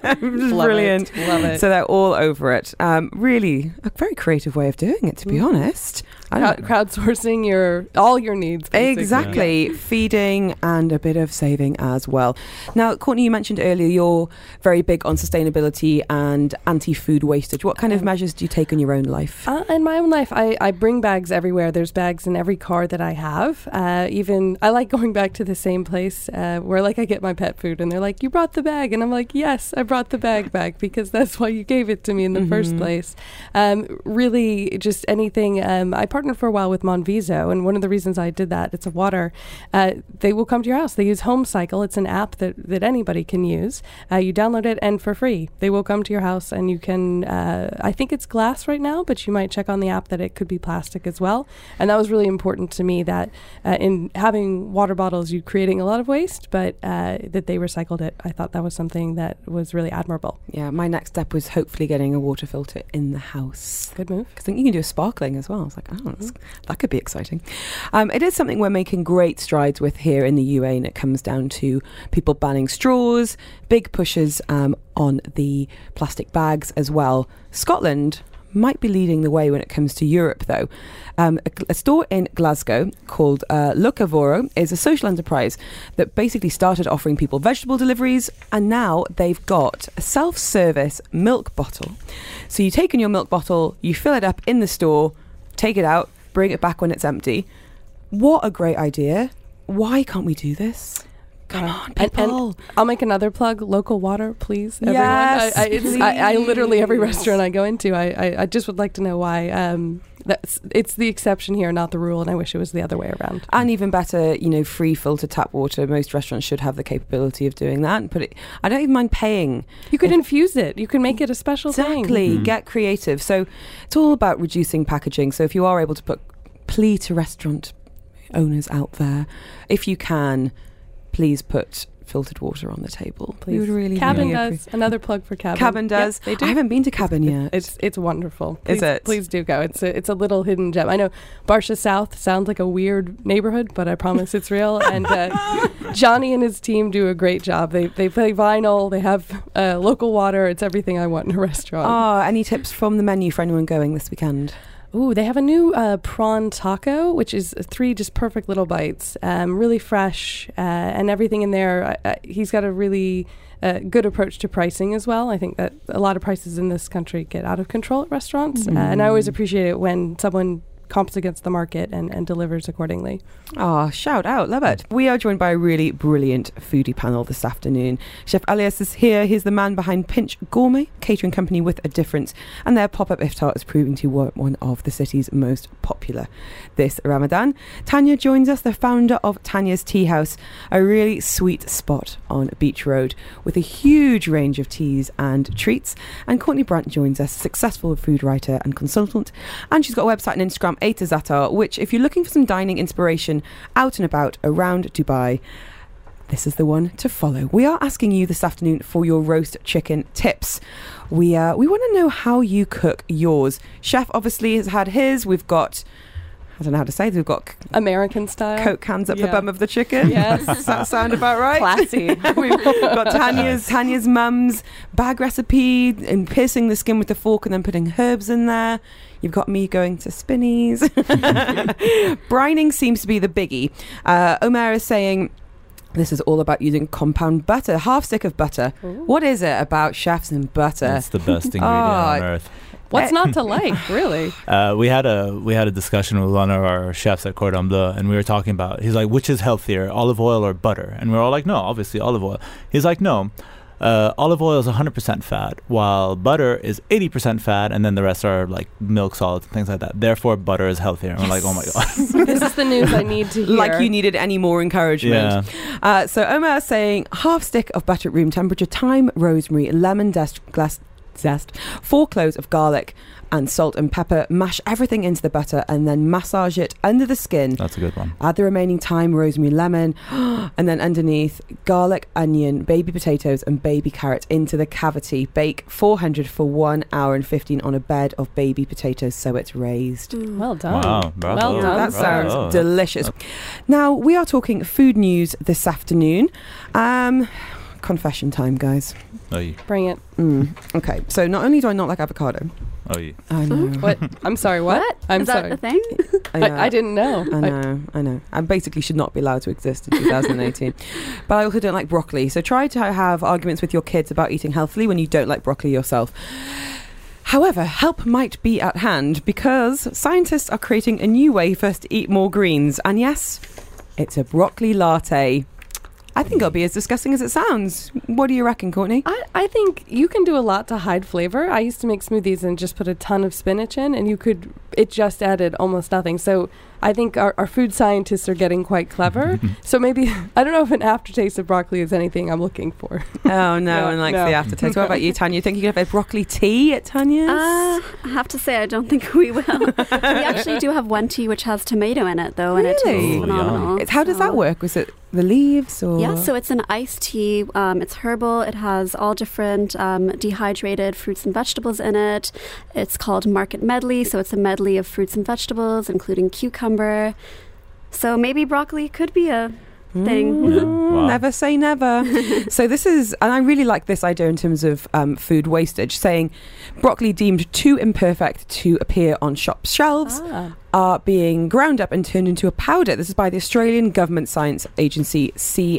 Brilliant. Love it. So they're all over it. Really, a very creative way of doing it, to be honest. Crowdsourcing all your needs, basically. Exactly. Yeah. Feeding and a bit of saving as well. Now, Courtney, you mentioned earlier you're very big on sustainability and anti-food wastage. What kind of measures do you take in your own life? In my own life, I bring bags everywhere. There's bags in every car that I have. Even I like going back to the same place where I get my pet food, and they're like, you brought the bag, and I'm like, yes, I brought the bag back because that's why you gave it to me in the first place. Really, just anything. I partnered for a while with Monviso, and one of the reasons I did that, it's a water, they will come to your house. They use Home Cycle. It's an app that anybody can use. You download it, and for free they will come to your house, and you can I think it's glass right now, but you might check on the app that it could be plastic as well. And that was really important to me, that in having water bottles, you're creating a lot of waste, but that they recycled it. I thought that was something that was really admirable. Yeah, my next step was hopefully getting a water filter in the house. Good move. Because I think you can do a sparkling as well. I was like, that could be exciting. It is something we're making great strides with here in the UA, and it comes down to people banning straws, big pushes on the plastic bags as well. Scotland might be leading the way when it comes to Europe, though. A store in Glasgow called Locavoro is a social enterprise that basically started offering people vegetable deliveries, and now they've got a self-service milk bottle. So you take in your milk bottle, you fill it up in the store, take it out, bring it back when it's empty. What a great idea. Why can't we do this? Come on, people. And I'll make another plug. Local water, please, everyone. Yes, I literally, every restaurant I go into, I just would like to know why. It's the exception here, not the rule, and I wish it was the other way around. And even better, free filtered tap water. Most restaurants should have the capability of doing that. And I don't even mind paying. You could infuse it. You can make it a special thing. Exactly. Get creative. So it's all about reducing packaging. So if you are able to plea to restaurant owners out there, if you can, please put filtered water on the table. Please. We would really Cabin does. Another plug for Cabin. Cabin does. Yep, they do. I haven't been to Cabin yet. It's wonderful. Please, is it? Please do go. It's a little hidden gem. I know Barsha South sounds like a weird neighborhood, but I promise it's real. And Johnny and his team do a great job. They play vinyl. They have local water. It's everything I want in a restaurant. Oh, any tips from the menu for anyone going this weekend? Ooh, they have a new prawn taco, which is 3 just perfect little bites, really fresh, and everything in there. He's got a really good approach to pricing as well. I think that a lot of prices in this country get out of control at restaurants, and I always appreciate it when someone comps against the market and delivers accordingly. Oh, shout out. Love it. We are joined by a really brilliant foodie panel this afternoon. Chef Alias is here. He's the man behind Pinch Gourmet, catering company with a difference. And their pop-up iftar is proving to be one of the city's most popular this Ramadan. Tanya joins us, the founder of Tanya's Tea House, a really sweet spot on Beach Road with a huge range of teas and treats. And Courtney Brandt joins us, successful food writer and consultant. And she's got a website and Instagram, A to Zatar, which if you're looking for some dining inspiration out and about around Dubai, this is the one to follow. We are asking you this afternoon for your roast chicken tips. We want to know how you cook yours. Chef obviously has had his. We've got, I don't know how to say it, we've got American style Coke cans up the bum of the chicken. Yes. Does that sound about right? Classy. We've got Tanya's mum's bag recipe and piercing the skin with the fork and then putting herbs in there. You've got me going to Spinneys. Brining seems to be the biggie. Omer is saying this is all about using compound butter, half stick of butter. Ooh. What is it about chefs and butter? That's the best ingredient on earth. What's not to like, really? We had a discussion with one of our chefs at Cordon Bleu, and we were talking about, he's like, which is healthier, olive oil or butter? And we were all like, no, obviously olive oil. He's like, no, olive oil is 100% fat, while butter is 80% fat, and then the rest are like milk solids and things like that. Therefore, butter is healthier. And we're like, oh my God. This is the news I need to hear. Like you needed any more encouragement. Yeah. So Omar is saying half stick of butter at room temperature, thyme, rosemary, lemon zest, 4 cloves of garlic and salt and pepper. Mash everything into the butter and then massage it under the skin. That's a good one. Add the remaining thyme, rosemary, lemon, and then underneath garlic, onion, baby potatoes and baby carrot into the cavity. Bake 400 for 1 hour and 15 on a bed of baby potatoes so it's raised. Well done. Wow, bravo. Well done. That sounds delicious. Now, we are talking food news this afternoon. Confession time, guys. Bring it. Okay, so not only do I not like avocado. I know. What? I'm sorry, what? I'm Is sorry. that the thing? I didn't know. I know. I basically should not be allowed to exist in 2018. But I also don't like broccoli. So try to have arguments with your kids about eating healthily when you don't like broccoli yourself. However, help might be at hand because scientists are creating a new way for us to eat more greens. And yes, it's a broccoli latte. I think it'll be as disgusting as it sounds. What do you reckon, Courtney? I think you can do a lot to hide flavor. I used to make smoothies and just put a ton of spinach in, and it just added almost nothing. So I think our food scientists are getting quite clever. So maybe, I don't know if an aftertaste of broccoli is anything I'm looking for. Oh, no one likes the aftertaste. What about you, Tanya? You think you could have a broccoli tea at Tanya's? I have to say, I don't think we will. We actually do have one tea which has tomato in it, though, and it tastes phenomenal. How does that work? Was it the leaves? Or? Yeah, so it's an iced tea. It's herbal. It has all different dehydrated fruits and vegetables in it. It's called Market Medley, so it's a medley of fruits and vegetables, including cucumber. So maybe broccoli could be a thing. Yeah. Wow. Never say never. So this is, and I really like this idea in terms of food wastage, saying broccoli deemed too imperfect to appear on shop shelves are being ground up and turned into a powder. This is by the Australian Government Science Agency,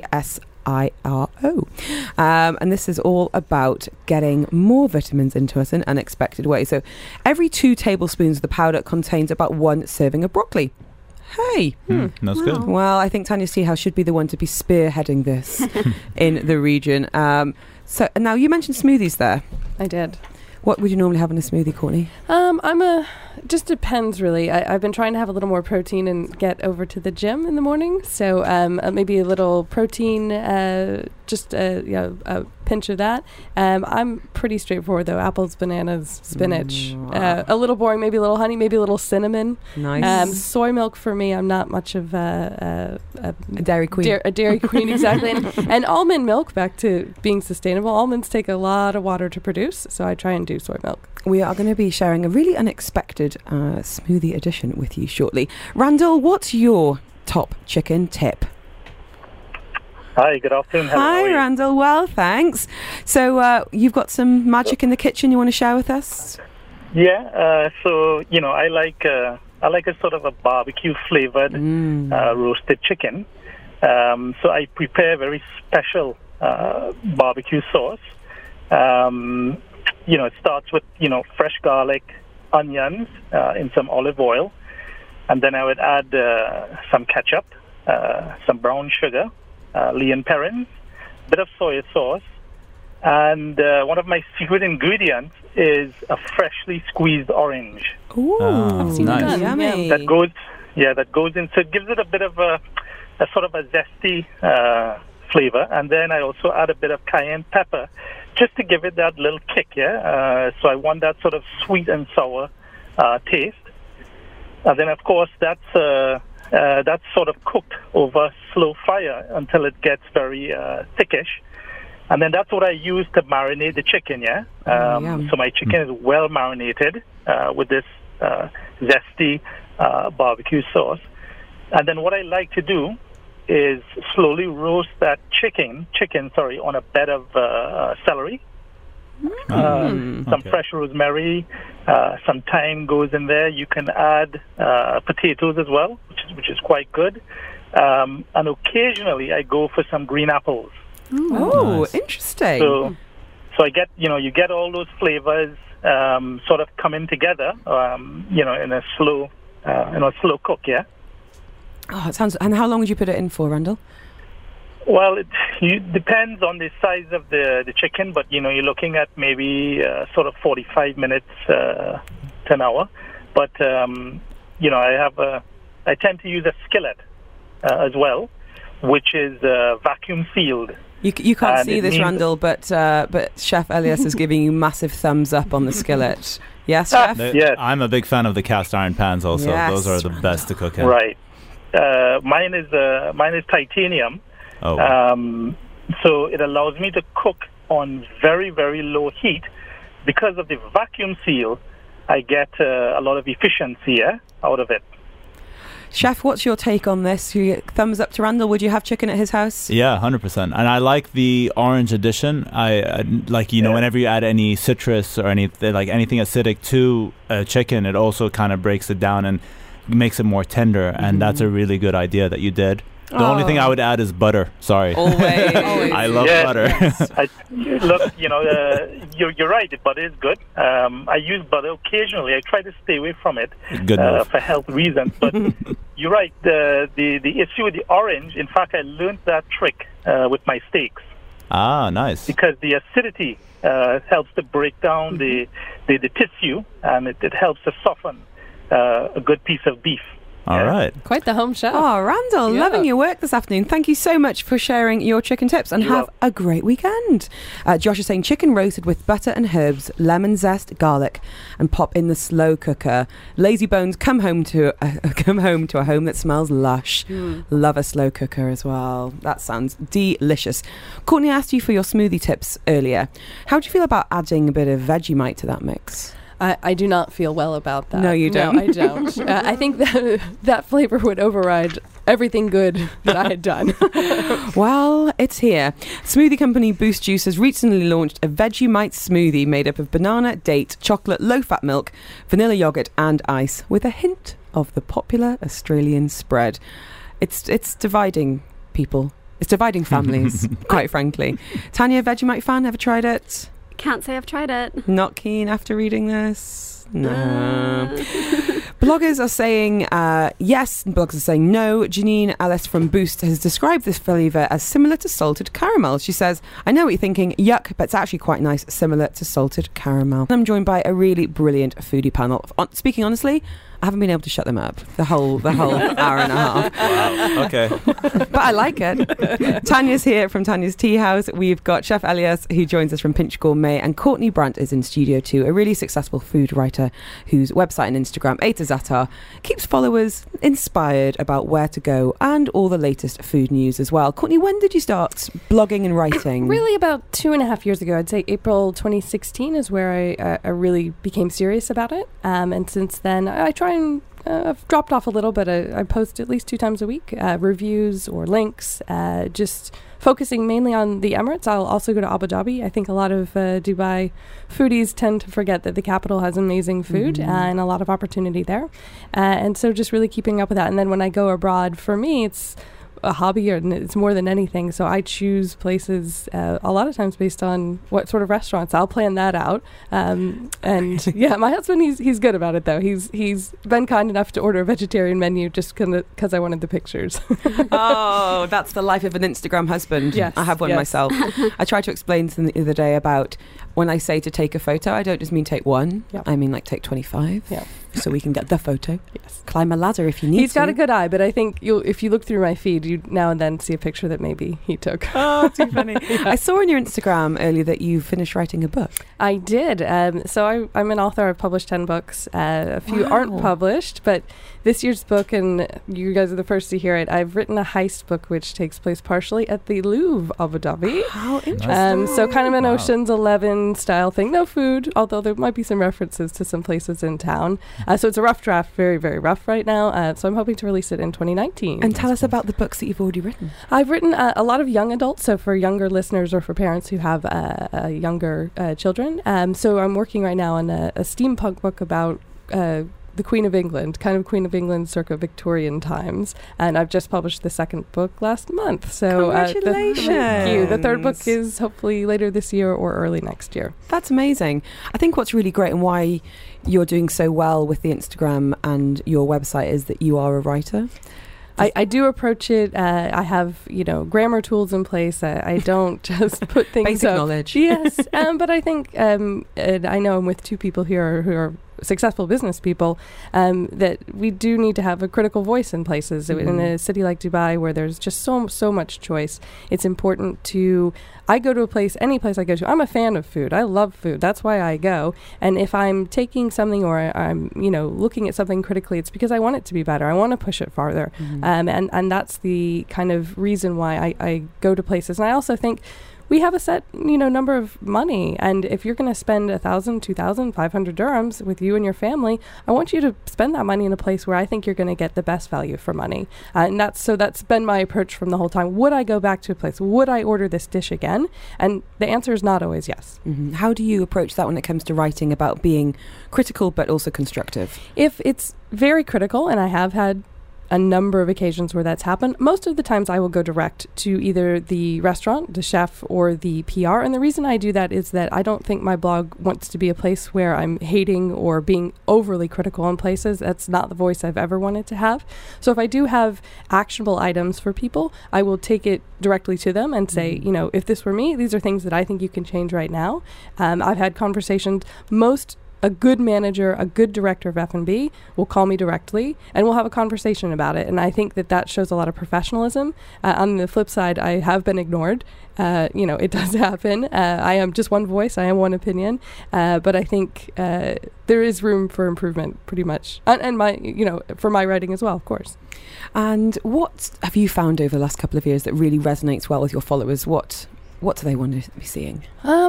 CSIRO. And this is all about getting more vitamins into us in unexpected ways. So every 2 tablespoons of the powder contains about 1 serving of broccoli. Hey. That's good. Well, I think Tanya's Tea House should be the one to be spearheading this in the region. So now you mentioned smoothies there. I did. What would you normally have in a smoothie, Courtney? Just depends, really. I've been trying to have a little more protein and get over to the gym in the morning. So maybe a little protein, just a pinch of that. I'm pretty straightforward, though. Apples, bananas, spinach. A little boring, maybe a little honey, maybe a little cinnamon. Nice. Soy milk for me, I'm not much of a Dairy Queen. A Dairy Queen, exactly. And almond milk, back to being sustainable. Almonds take a lot of water to produce, so I try and do soy milk. We are going to be sharing a really unexpected smoothie edition with you shortly. Randall, what's your top chicken tip? Hi, good afternoon. Hi, Randall. Well, thanks. So you've got some magic in the kitchen you want to share with us? Yeah, so, I like a sort of a barbecue flavored roasted chicken. So I prepare a very special barbecue sauce. It starts with, fresh garlic, onions in some olive oil. And then I would add some ketchup, some brown sugar, Leon Perrins, a bit of soy sauce, and one of my secret ingredients is a freshly squeezed orange. Ooh, nice. Yummy. That goes in. So it gives it a bit of a sort of a zesty flavor, and then I also add a bit of cayenne pepper, just to give it that little kick. So I want that sort of sweet and sour taste. And then, of course, that's sort of cooked over slow fire until it gets very thickish. And then that's what I use to marinate the chicken, So my chicken is well marinated with this zesty barbecue sauce. And then what I like to do is slowly roast that chicken, on a bed of celery. Some fresh rosemary, some thyme goes in there. You can add potatoes as well, which is quite good. And occasionally I go for some green apples. Oh, nice. Interesting. So I get, you get all those flavors sort of coming together, in a slow cook, yeah. Oh, it sounds. And how long would you put it in for, Randall? Well, it depends on the size of the chicken, but you're looking at maybe sort of 45 minutes to an hour. But I tend to use a skillet as well, which is vacuum sealed. You can't see this, Randall, but Chef Elias is giving you massive thumbs up on the skillet. Yes, Chef? Yes. I'm a big fan of the cast iron pans also. Yes, those are the best to cook in. Right. Mine is titanium. Oh. So it allows me to cook on very, very low heat. Because of the vacuum seal, I get a lot of efficiency out of it. Chef, what's your take on this? Thumbs up to Randall. Would you have chicken at his house? Yeah, 100%. And I like the orange addition. I like, whenever you add any citrus or anything acidic to chicken, it also kind of breaks it down and makes it more tender. And that's a really good idea that you did. The only thing I would add is butter. Sorry. Always. I love butter. You're right. The butter is good. I use butter occasionally. I try to stay away from it for health reasons. But you're right. The issue with the orange, in fact, I learned that trick with my steaks. Ah, nice. Because the acidity helps to break down the tissue, and it helps to soften a good piece of beef. All right. Quite the home chef. Oh, Randall, loving your work this afternoon. Thank you so much for sharing your chicken tips, and have a great weekend. Josh is saying chicken roasted with butter and herbs, lemon zest, garlic, and pop in the slow cooker. Lazy bones, come home to a home that smells lush. Love a slow cooker as well. That sounds delicious. Courtney asked you for your smoothie tips earlier. How do you feel about adding a bit of Vegemite to that mix? I do not feel well about that. No, you don't. No, I don't. I think that flavor would override everything good that I had done. Well, it's here. Smoothie company Boost Juice has recently launched a Vegemite smoothie made up of banana, date, chocolate, low-fat milk, vanilla yogurt and ice, with a hint of the popular Australian spread. It's dividing people. It's dividing families, quite frankly. Tanya, Vegemite fan, ever tried it? Can't say I've tried it. Not keen after reading this? No. Bloggers are saying yes, and bloggers are saying no. Janine Ellis from Boost has described this flavour as similar to salted caramel. She says, I know what you're thinking, yuck, but it's actually quite nice, similar to salted caramel. I'm joined by a really brilliant foodie panel. Speaking honestly, I haven't been able to shut them up the whole hour and a half. Wow. Okay. But I like it. Tanya's here from Tanya's Tea House. We've got Chef Elias, who joins us from Pinch Gourmet, and Courtney Brandt is in studio too, a really successful food writer whose website and Instagram, A to Zatar, keeps followers inspired about where to go and all the latest food news as well. Courtney, when did you start blogging and writing? Really about 2.5 years ago. I'd say April 2016 is where I really became serious about it. And since then, I try and I've dropped off a little, but I post at least 2 times a week, reviews or links, just focusing mainly on the Emirates. I'll also go to Abu Dhabi. I think a lot of Dubai foodies tend to forget that the capital has amazing food and a lot of opportunity there. And so just really keeping up with that. And then when I go abroad, for me, it's a hobby, and it's more than anything. So I choose places a lot of times based on what sort of restaurants. I'll plan that out. And yeah, my husband, he's good about it though. He's been kind enough to order a vegetarian menu just because I wanted the pictures. Oh, that's the life of an Instagram husband. Yes, I have one myself. I tried to explain to them the other day about when I say to take a photo, I don't just mean take one. Yep. I mean like take 25. Yeah. So we can get the photo. Yes. Climb a ladder if you need to. He's got a good eye, but I think if you look through my feed, you now and then see a picture that maybe he took. Oh, too funny. Yeah. I saw on your Instagram earlier that you finished writing a book. I did. So I'm an author. I've published 10 books. A few aren't published, but this year's book, and you guys are the first to hear it, I've written a heist book which takes place partially at the Louvre, Abu Dhabi. How interesting. So kind of an Ocean's 11 style thing. No food, although there might be some references to some places in town. So it's a rough draft, very, very rough right now. So I'm hoping to release it in 2019. And tell us about the books that you've already written. I've written a lot of young adults, so for younger listeners or for parents who have younger children. So I'm working right now on a steampunk book about the Queen of England, kind of Queen of England circa Victorian times. And I've just published the second book last month. So congratulations. Thank you. The third book is hopefully later this year or early next year. That's amazing. I think what's really great and why you're doing so well with the Instagram and your website is that you are a writer. I do approach it. I have, grammar tools in place. I don't just put things Basic up. knowledge. Yes. But I think, and I know I'm with two people here who are successful business people, that we do need to have a critical voice in places. Mm-hmm. In a city like Dubai where there's just so much choice, it's important I go to a place, any place I go to, I'm a fan of food. I love food. That's why I go. And if I'm taking something or I'm, looking at something critically, it's because I want it to be better. I want to push it farther. Mm-hmm. And that's the kind of reason why I go to places. And I also think we have a set, number of money. And if you're going to spend 1,000, 2,000, 500 dirhams with you and your family, I want you to spend that money in a place where I think you're going to get the best value for money. And that's been my approach from the whole time. Would I go back to a place? Would I order this dish again? And the answer is not always yes. Mm-hmm. How do you approach that when it comes to writing about being critical but also constructive? If it's very critical, and I have had a number of occasions where that's happened. Most of the times I will go direct to either the restaurant, the chef, or the PR. And the reason I do that is that I don't think my blog wants to be a place where I'm hating or being overly critical on places. That's not the voice I've ever wanted to have. So if I do have actionable items for people, I will take it directly to them and say, if this were me, these are things that I think you can change right now. I've had conversations. A good manager, a good director of F&B will call me directly and we'll have a conversation about it. And I think that shows a lot of professionalism. On the flip side, I have been ignored. It does happen. I am just one voice. I am one opinion. But I think there is room for improvement pretty much. And for my writing as well, of course. And what have you found over the last couple of years that really resonates well with your followers? What do they want to be seeing?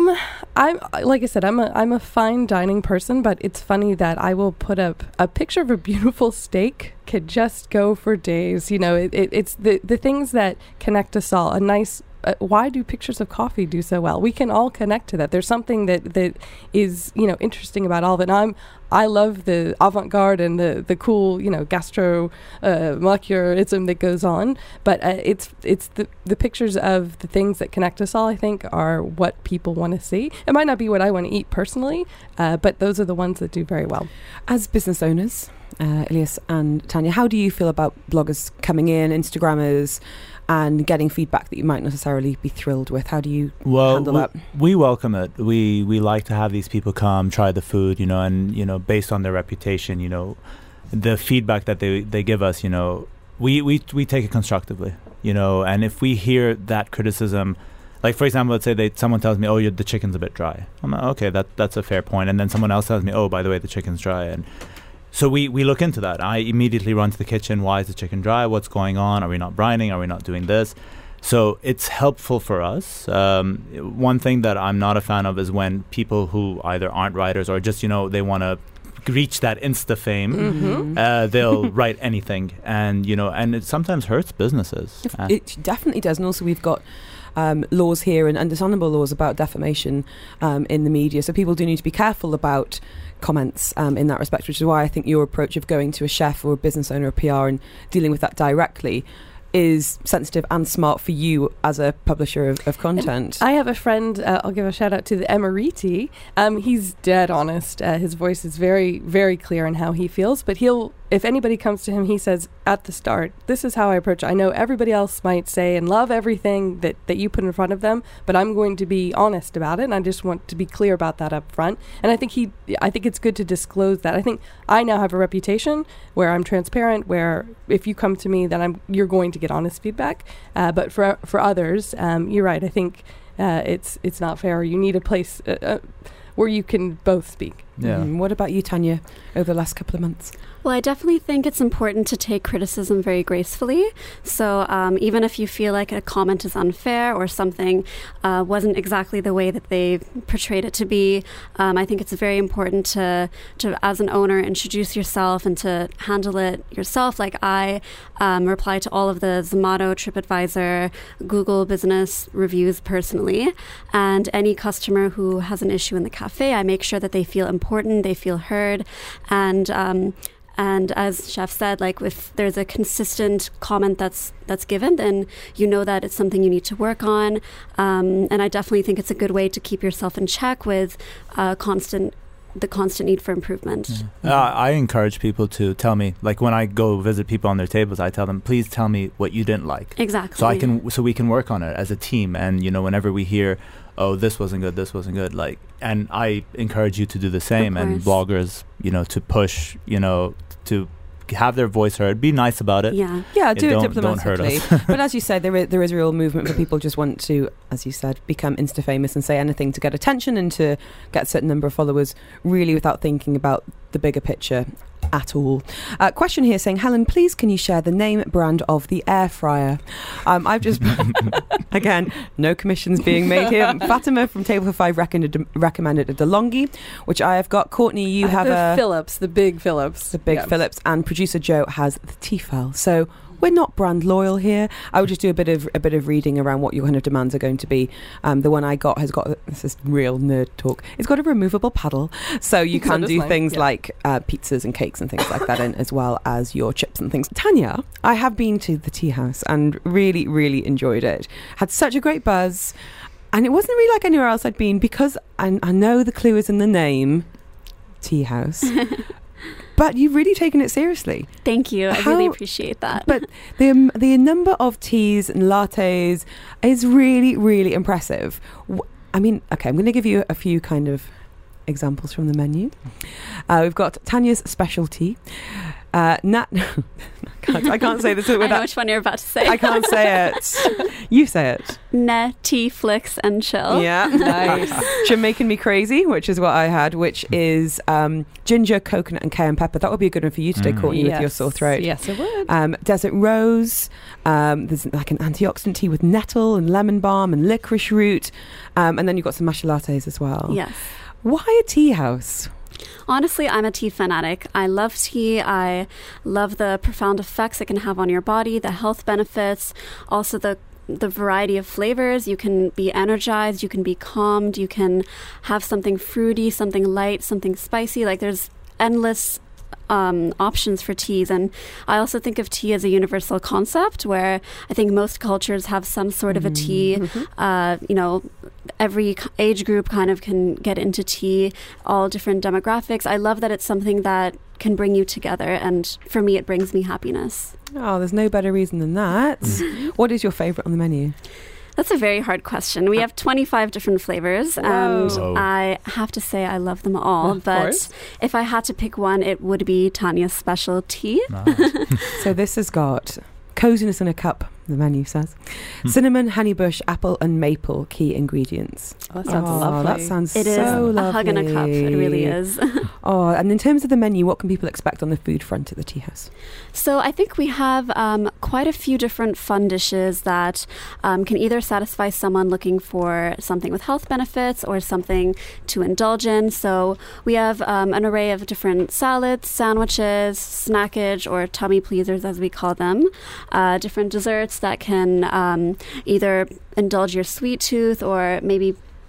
I'm like I said, I'm a fine dining person, but it's funny that I will put up a picture of a beautiful steak could just go for days. It's the things that connect us all. A nice. Why do pictures of coffee do so well? We can all connect to that. There's something that is interesting about all of it. And I love the avant-garde and the cool gastro molecularism that goes on. But it's the pictures of the things that connect us all. I think are what people want to see. It might not be what I want to eat personally, but those are the ones that do very well. As business owners, Ilyas and Tanya, how do you feel about bloggers coming in, Instagrammers, and getting feedback that you might necessarily be thrilled with? How do you handle that? We welcome it. We like to have these people come, try the food, and, based on their reputation, the feedback that they give us, we take it constructively, and if we hear that criticism, like, for example, let's say someone tells me, the chicken's a bit dry. I'm like, okay, that's a fair point. And then someone else tells me, by the way, the chicken's dry. And so we look into that. I immediately run to the kitchen. Why is the chicken dry? What's going on? Are we not brining? Are we not doing this? So it's helpful for us. One thing that I'm not a fan of is when people who either aren't writers or just, they want to reach that Insta fame, they'll write anything. And, and it sometimes hurts businesses. It definitely does. And also we've got laws here and dishonourable laws about defamation in the media. So people do need to be careful about comments in that respect, which is why I think your approach of going to a chef or a business owner or PR and dealing with that directly is sensitive and smart for you as a publisher of content. And I have a friend, I'll give a shout out to the Emeriti. He's dead honest. His voice is very, very clear in how he feels, but if anybody comes to him, he says at the start, this is how I approach it. I know everybody else might say and love everything that you put in front of them, but I'm going to be honest about it, and I just want to be clear about that up front. And I think it's good to disclose that. I think I now have a reputation where I'm transparent, where if you come to me, then you're going to get honest feedback. But for others, you're right. I think it's not fair. You need a place where you can both speak. Yeah. What about you, Tanya, over the last couple of months? Well, I definitely think it's important to take criticism very gracefully. So even if you feel like a comment is unfair or something wasn't exactly the way that they portrayed it to be, I think it's very important to as an owner, introduce yourself and to handle it yourself. Like I reply to all of the Zomato, TripAdvisor, Google business reviews personally. And any customer who has an issue in the cafe, I make sure that they feel important, they feel heard. And as Chef said, like if there's a consistent comment that's given, then you know that it's something you need to work on. And I definitely think it's a good way to keep yourself in check with the constant need for improvement. Mm-hmm. I encourage people to tell me, like when I go visit people on their tables, I tell them, please tell me what you didn't like. Exactly. So we can work on it as a team. And whenever we hear, oh, this wasn't good, like, and I encourage you to do the same, and bloggers, to push, to have their voice heard, be nice about it. Do it diplomatically. Don't hurt us. But as you say, there is a real movement for people just want to, as you said, become Insta famous and say anything to get attention and to get a certain number of followers, really without thinking about the bigger picture at all. Question here saying, Helen, please can you share the name brand of the air fryer? I've just again, no commissions being made here. Fatima from Table for Five recommended a DeLonghi, which I have got. Courtney, you have the big Phillips, Phillips, and producer Joe has the Tefal. So we're not brand loyal here. I would just do a bit of reading around what your kind of demands are going to be. The one I got has got, this is real nerd talk, it's got a removable paddle, so you can do things like pizzas and cakes and things like that in, as well as your chips and things. Tanya, I have been to the Tea House and really, really enjoyed it. Had such a great buzz, and it wasn't really like anywhere else I'd been, because I know the clue is in the name, Tea House. But you've really taken it seriously. Thank you. I really appreciate that. But the number of teas and lattes is really, really impressive. I mean, okay, I'm going to give you a few kind of examples from the menu. We've got Tanya's specialty. I can't say this without... I know which one you're about to say. I can't say it. You say it. Tea, flicks, and chill. Yeah, nice. Jamaican Me Crazy, which is what I had, which is ginger, coconut, and cayenne pepper. That would be a good one for you today, Courtney, with your sore throat. Yes, it would. Desert Rose. There's like an antioxidant tea with nettle and lemon balm and licorice root. And then you've got some matcha lattes as well. Yes. Why a tea house? Honestly, I'm a tea fanatic. I love tea. I love the profound effects it can have on your body, the health benefits, also the variety of flavors. You can be energized, you can be calmed, you can have something fruity, something light, something spicy. Like there's endless options for teas. And I also think of tea as a universal concept, where I think most cultures have some sort of a tea. Every age group kind of can get into tea, all different demographics. I love that it's something that can bring you together, and for me it brings me happiness. Oh, there's no better reason than that. What is your favorite on the menu? That's a very hard question. We have 25 different flavors, and I have to say I love them all. But if I had to pick one, it would be Tanya's special tea. So this has got coziness in a cup, the menu says. Cinnamon, honeybush, apple, and maple key ingredients. Oh, that sounds lovely. That sounds it so is lovely. A hug in a cup. It really is. And in terms of the menu, what can people expect on the food front at the Tea House? So I think we have quite a few different fun dishes that can either satisfy someone looking for something with health benefits or something to indulge in. So we have an array of different salads, sandwiches, snackage, or tummy pleasers as we call them, different desserts that can either indulge your sweet tooth or maybe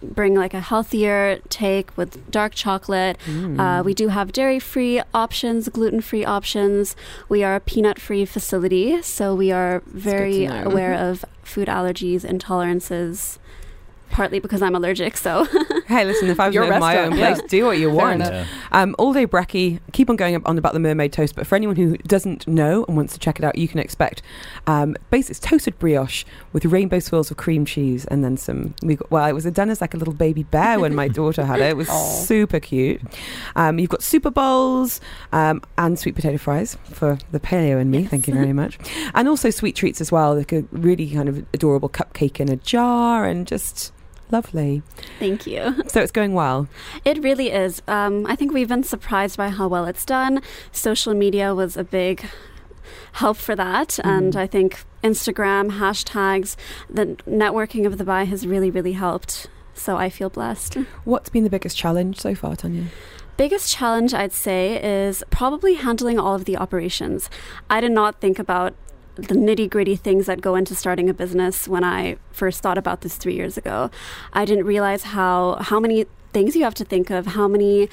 bring like a healthier take with dark chocolate. We do have dairy-free options, gluten-free options. We are a peanut-free facility, so we are very aware of food allergies, intolerances, partly because I'm allergic, so... Hey, listen, if I was in my own place, do what you want. All day brekkie, keep on going on about the mermaid toast, but for anyone who doesn't know and wants to check it out, you can expect it's toasted brioche with rainbow swirls of cream cheese and then some... it was done as like a little baby bear when my daughter had it. It was super cute. You've got super bowls and sweet potato fries for the paleo and me. Yes. Thank you very much. And also sweet treats as well, like a really kind of adorable cupcake in a jar and just... Lovely. Thank you. So it's going well. It really is. I think we've been surprised by how well it's done. Social media was a big help for that. And I think Instagram, hashtags, the networking of the buy has really, really helped. So I feel blessed. What's been the biggest challenge so far, Tanya? Biggest challenge, I'd say, is probably handling all of the operations. I did not think about the nitty-gritty things that go into starting a business when I first thought about this 3 years ago. I didn't realize how many things you have to think of, how many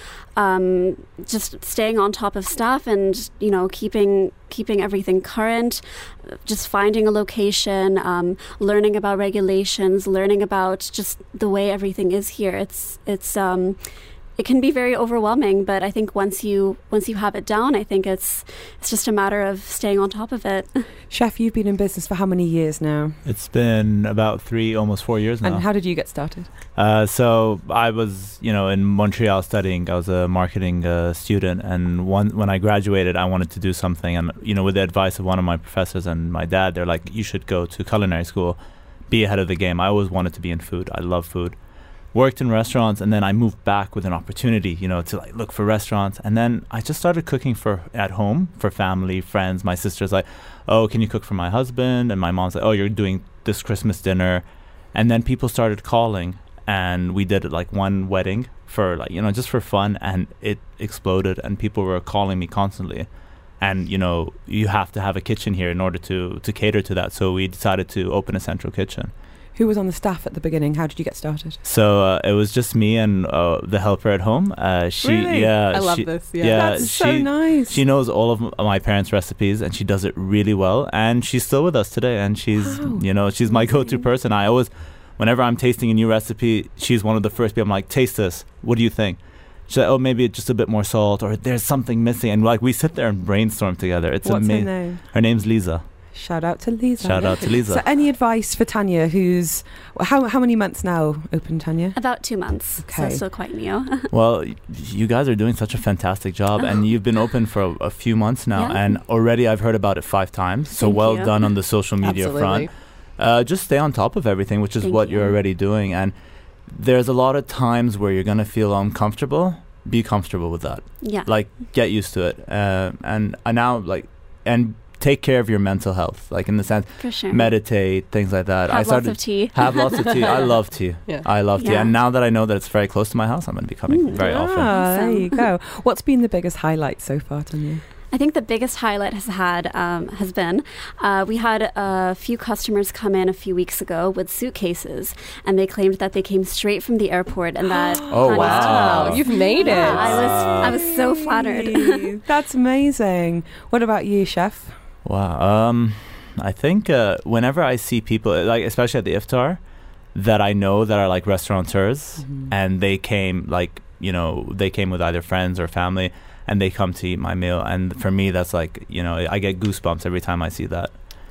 just staying on top of stuff and, you know, keeping everything current, just finding a location, learning about regulations, learning about just the way everything is here. It can be very overwhelming, but I think once you have it down, I think it's just a matter of staying on top of it. Chef, you've been in business for how many years now? It's been about 3, almost 4 years now. And how did you get started? So I was, in Montreal studying. I was a marketing student, and when I graduated, I wanted to do something. And with the advice of one of my professors and my dad, they're like, "You should go to culinary school, be ahead of the game." I always wanted to be in food. I love food. Worked in restaurants, and then I moved back with an opportunity, to like look for restaurants. And then I just started cooking at home for family, friends. My sister's like, "Oh, can you cook for my husband?" And my mom's like, "Oh, you're doing this Christmas dinner." And then people started calling, and we did like one wedding for just for fun, and it exploded, and people were calling me constantly. And, you have to have a kitchen here in order to cater to that. So we decided to open a central kitchen. Who was on the staff at the beginning? How did you get started? So it was just me and the helper at home. Really? Yeah, I love this. Yeah, that's so nice. She knows all of my parents' recipes, and she does it really well. And she's still with us today. And she's, she's my go-to person. I always, whenever I'm tasting a new recipe, she's one of the first people. I'm like, "Taste this. What do you think?" She's like, "Oh, maybe just a bit more salt, or there's something missing." And we sit there and brainstorm together. It's amazing. Her name? Her name's Lisa. Shout out to Lisa. Shout out to Lisa. So any advice for Tanya, who's... How many months now open, Tanya? About 2 months. Okay. So still quite new. Well, you guys are doing such a fantastic job, and you've been open for a few months now, and already I've heard about it 5 times. So well done on the social media front. Just stay on top of everything, which is what you're already doing. And there's a lot of times where you're going to feel uncomfortable. Be comfortable with that. Yeah. Get used to it. And I now, take care of your mental health, in the sense, for sure. Meditate, things like that. Have lots of tea. Have lots of tea. I love tea. Yeah. I love tea. And now that I know that it's very close to my house, I'm going to be coming very often. There you go. What's been the biggest highlight so far, Tanya? I think the biggest highlight has been we had a few customers come in a few weeks ago with suitcases, and they claimed that they came straight from the airport, and that oh wow, you've made it! I was so flattered. That's amazing. What about you, Chef? Wow. I think whenever I see people, especially at the iftar, that I know that are restaurateurs, and they came they came with either friends or family, and they come to eat my meal, and for me that's I get goosebumps every time I see that.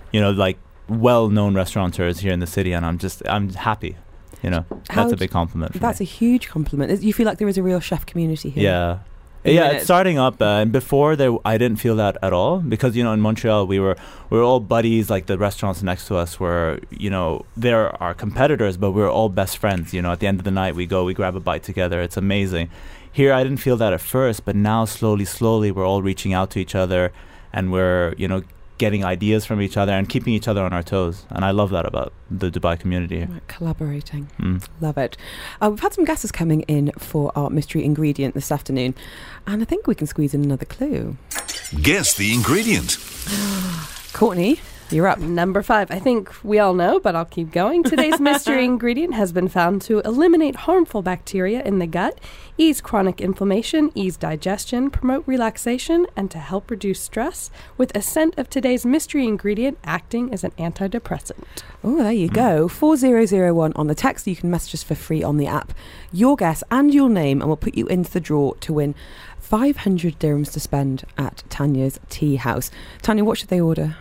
Well-known restaurateurs here in the city, and I'm happy. That's a big compliment for me. That's a huge compliment. You feel like there is a real chef community here. Yeah. It's starting up, and before I didn't feel that at all, because in Montreal we were all buddies. The restaurants next to us were they're our competitors, but we're all best friends. At the end of the night we grab a bite together. It's amazing. Here I didn't feel that at first, but now slowly we're all reaching out to each other, and we're getting ideas from each other and keeping each other on our toes. And I love that about the Dubai community. Collaborating. Love it. We've had some guesses coming in for our mystery ingredient this afternoon, and I think we can squeeze in another clue. Guess the ingredient. Courtney, You're up. Number 5. I think we all know, but I'll keep going. Today's mystery ingredient has been found to eliminate harmful bacteria in the gut, ease chronic inflammation, ease digestion, promote relaxation, and to help reduce stress, with a scent of today's mystery ingredient acting as an antidepressant. Oh, there you go. 4001 on the text. You can message us for free on the app. Your guess and your name, and we'll put you into the draw to win 500 dirhams to spend at Tanya's Tea House. Tanya, what should they order?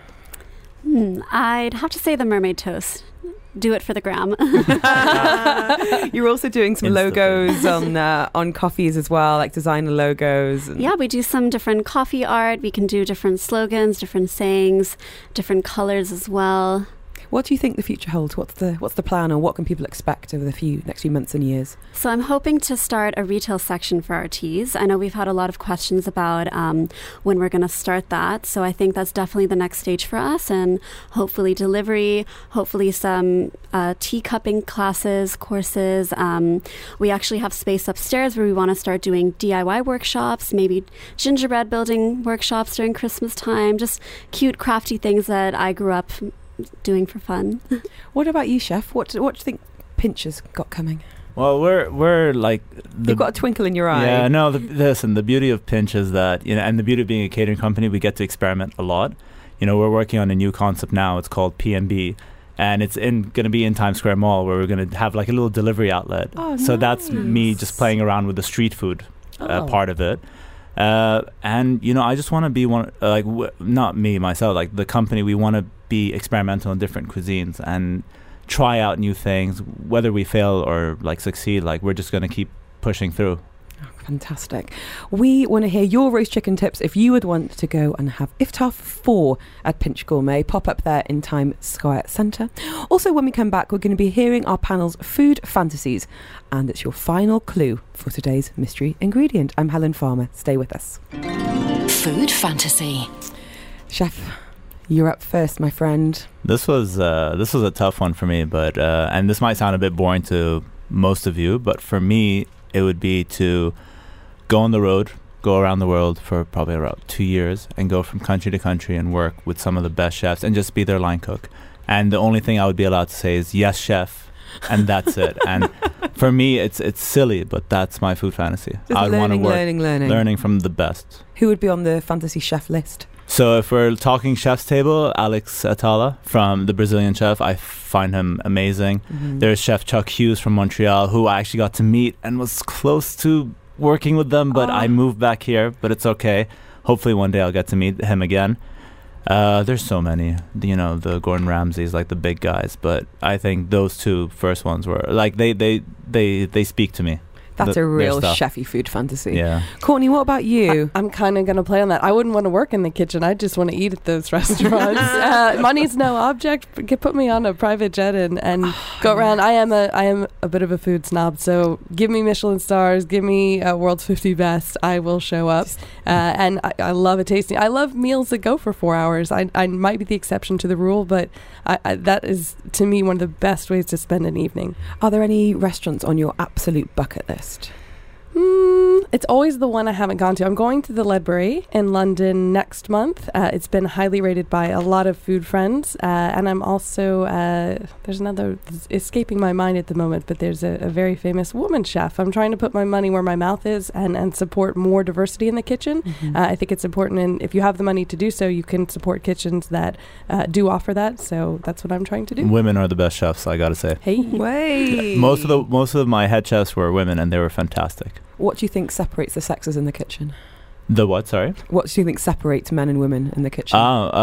I'd have to say the mermaid toast. Do it for the gram. You're also doing some logos on coffees as well, like designer logos. Yeah, we do some different coffee art. We can do different slogans, different sayings, different colors as well. What do you think the future holds? What's the plan, or what can people expect over the next few months and years? So I'm hoping to start a retail section for our teas. I know we've had a lot of questions about when we're going to start that. So I think that's definitely the next stage for us, and hopefully delivery, hopefully some tea cupping classes, courses. We actually have space upstairs where we want to start doing DIY workshops, maybe gingerbread building workshops during Christmas time, just cute, crafty things that I grew up doing for fun. What about you, Chef? What do you think Pinch has got coming? Well, we're like... You've got a twinkle in your eye. Yeah, no, listen, the beauty of Pinch is that, and the beauty of being a catering company, we get to experiment a lot. We're working on a new concept now. It's called P&B. And it's going to be in Times Square Mall, where we're going to have like a little delivery outlet. Oh, so nice. that's me just playing around with the street food part of it. And I just want to be one, not me, myself, like the company, we want to be experimental in different cuisines and try out new things. Whether we fail or succeed, we're just going to keep pushing through. Oh, fantastic. We want to hear your roast chicken tips. If you would want to go and have iftar for 4 at Pinch Gourmet, pop up there in Times Square Centre. Also, when we come back, we're going to be hearing our panel's food fantasies, and it's your final clue for today's mystery ingredient. I'm Helen Farmer. Stay with us. Food fantasy. Chef, you're up first, my friend. This was a tough one for me, but and this might sound a bit boring to most of you, but for me, it would be to go on the road, go around the world for probably around 2 years, and go from country to country and work with some of the best chefs and just be their line cook. And the only thing I would be allowed to say is yes, chef, and that's it. And for me, it's silly, but that's my food fantasy. I'd want to work learning from the best. Who would be on the fantasy chef list? So if we're talking chef's table, Alex Atala from the Brazilian chef, I find him amazing. Mm-hmm. There's Chef Chuck Hughes from Montreal, who I actually got to meet and was close to working with them, but I moved back here, but it's okay. Hopefully one day I'll get to meet him again. There's so many, the Gordon Ramsays, the big guys, but I think those two first ones were they speak to me. That's a real chefy food fantasy. Yeah. Courtney, what about you? I'm kind of going to play on that. I wouldn't want to work in the kitchen. I just want to eat at those restaurants. Money's no object. Put me on a private jet and go around. I am a bit of a food snob, so give me Michelin stars, give me World's 50 Best. I will show up. And I love a tasting. I love meals that go for 4 hours. I might be the exception to the rule, but that is, to me, one of the best ways to spend an evening. Are there any restaurants on your absolute bucket list? It's always the one I haven't gone to. I'm going to the Ledbury in London next month. It's been highly rated by a lot of food friends. And I'm also, there's another, it's escaping my mind at the moment, but there's a very famous woman chef. I'm trying to put my money where my mouth is and support more diversity in the kitchen. Mm-hmm. I think it's important, and if you have the money to do so, you can support kitchens that do offer that. So that's what I'm trying to do. Women are the best chefs, I gotta say. Hey. Way. Most of my head chefs were women, and they were fantastic. What do you think separates the sexes in the kitchen? The what, sorry? What do you think separates men and women in the kitchen?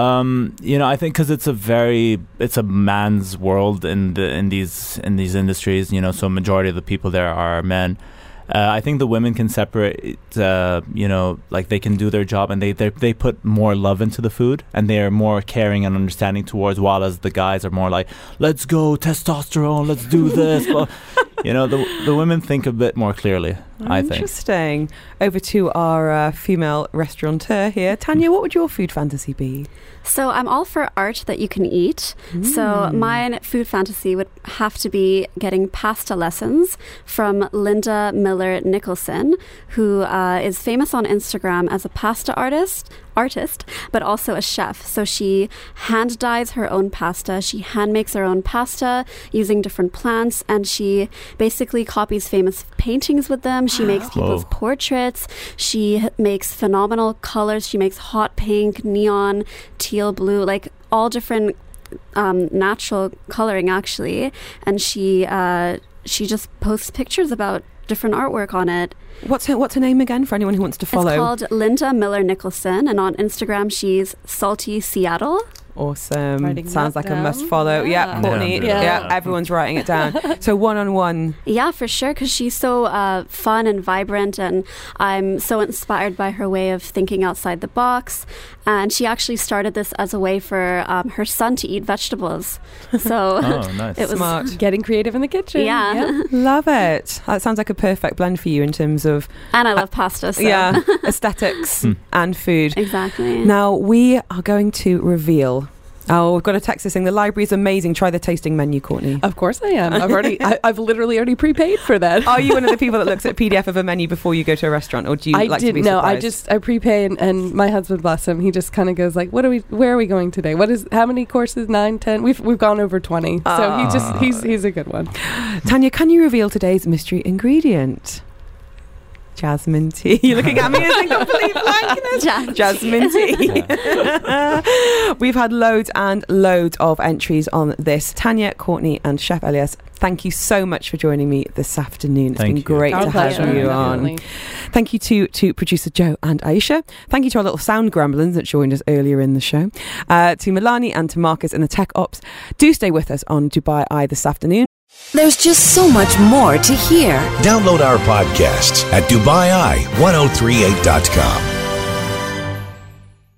I think because it's a man's world in these industries, so majority of the people there are men. I think the women can separate, they can do their job, and they put more love into the food, and they are more caring and understanding towards, while as the guys are more like, let's go, testosterone, let's do this. Well, the women think a bit more clearly, I think. Interesting. Over to our female restaurateur here. Tanya, what would your food fantasy be? So I'm all for art that you can eat. So my food fantasy would have to be getting pasta lessons from Linda Miller Nicholson, who is famous on Instagram as a pasta artist. artist, but also a chef. So she hand dyes her own pasta. She hand makes her own pasta using different plants, and she basically copies famous paintings with them. She makes people's portraits. She makes phenomenal colors. She makes hot pink, neon, teal blue, like all different natural coloring actually. And she just posts pictures about different artwork on it. What's her name again for anyone who wants to follow? It's called Linda Miller Nicholson, and on Instagram she's Salty Seattle. Awesome. Sounds like a must follow. Yeah, Courtney. Yeah, everyone's writing it down. So one-on-one. Yeah, for sure, because she's so fun and vibrant, and I'm so inspired by her way of thinking outside the box. And she actually started this as a way for her son to eat vegetables. So nice. It was smart. Getting creative in the kitchen. Yeah. Love it. That sounds like a perfect blend for you in terms of... And I love pasta. So. Yeah, aesthetics and food. Exactly. Now, we are going to reveal... Oh, we've got a text saying the library is amazing. Try the tasting menu, Courtney. Of course I am. I've literally already prepaid for that. Are you one of the people that looks at PDF of a menu before you go to a restaurant, or do you like to be surprised? I prepay, and my husband, bless him, he just kind of goes like, where are we going today? How many courses? 9, 10? We've gone over 20. So he's a good one. Tanya, can you reveal today's mystery ingredient? Jasmine tea. You're looking at me as a complete blankness. Jasmine tea. We've had loads and loads of entries on this. Tanya, Courtney and Chef Elias, thank you so much for joining me this afternoon. It's been great to have you on. Thank you to producer Joe and Aisha. Thank you to our little sound gremlins that joined us earlier in the show. To Milani and to Marcus in the tech ops. Do stay with us on Dubai Eye this afternoon. There's just so much more to hear. Download our podcasts at DubaiEye1038.com.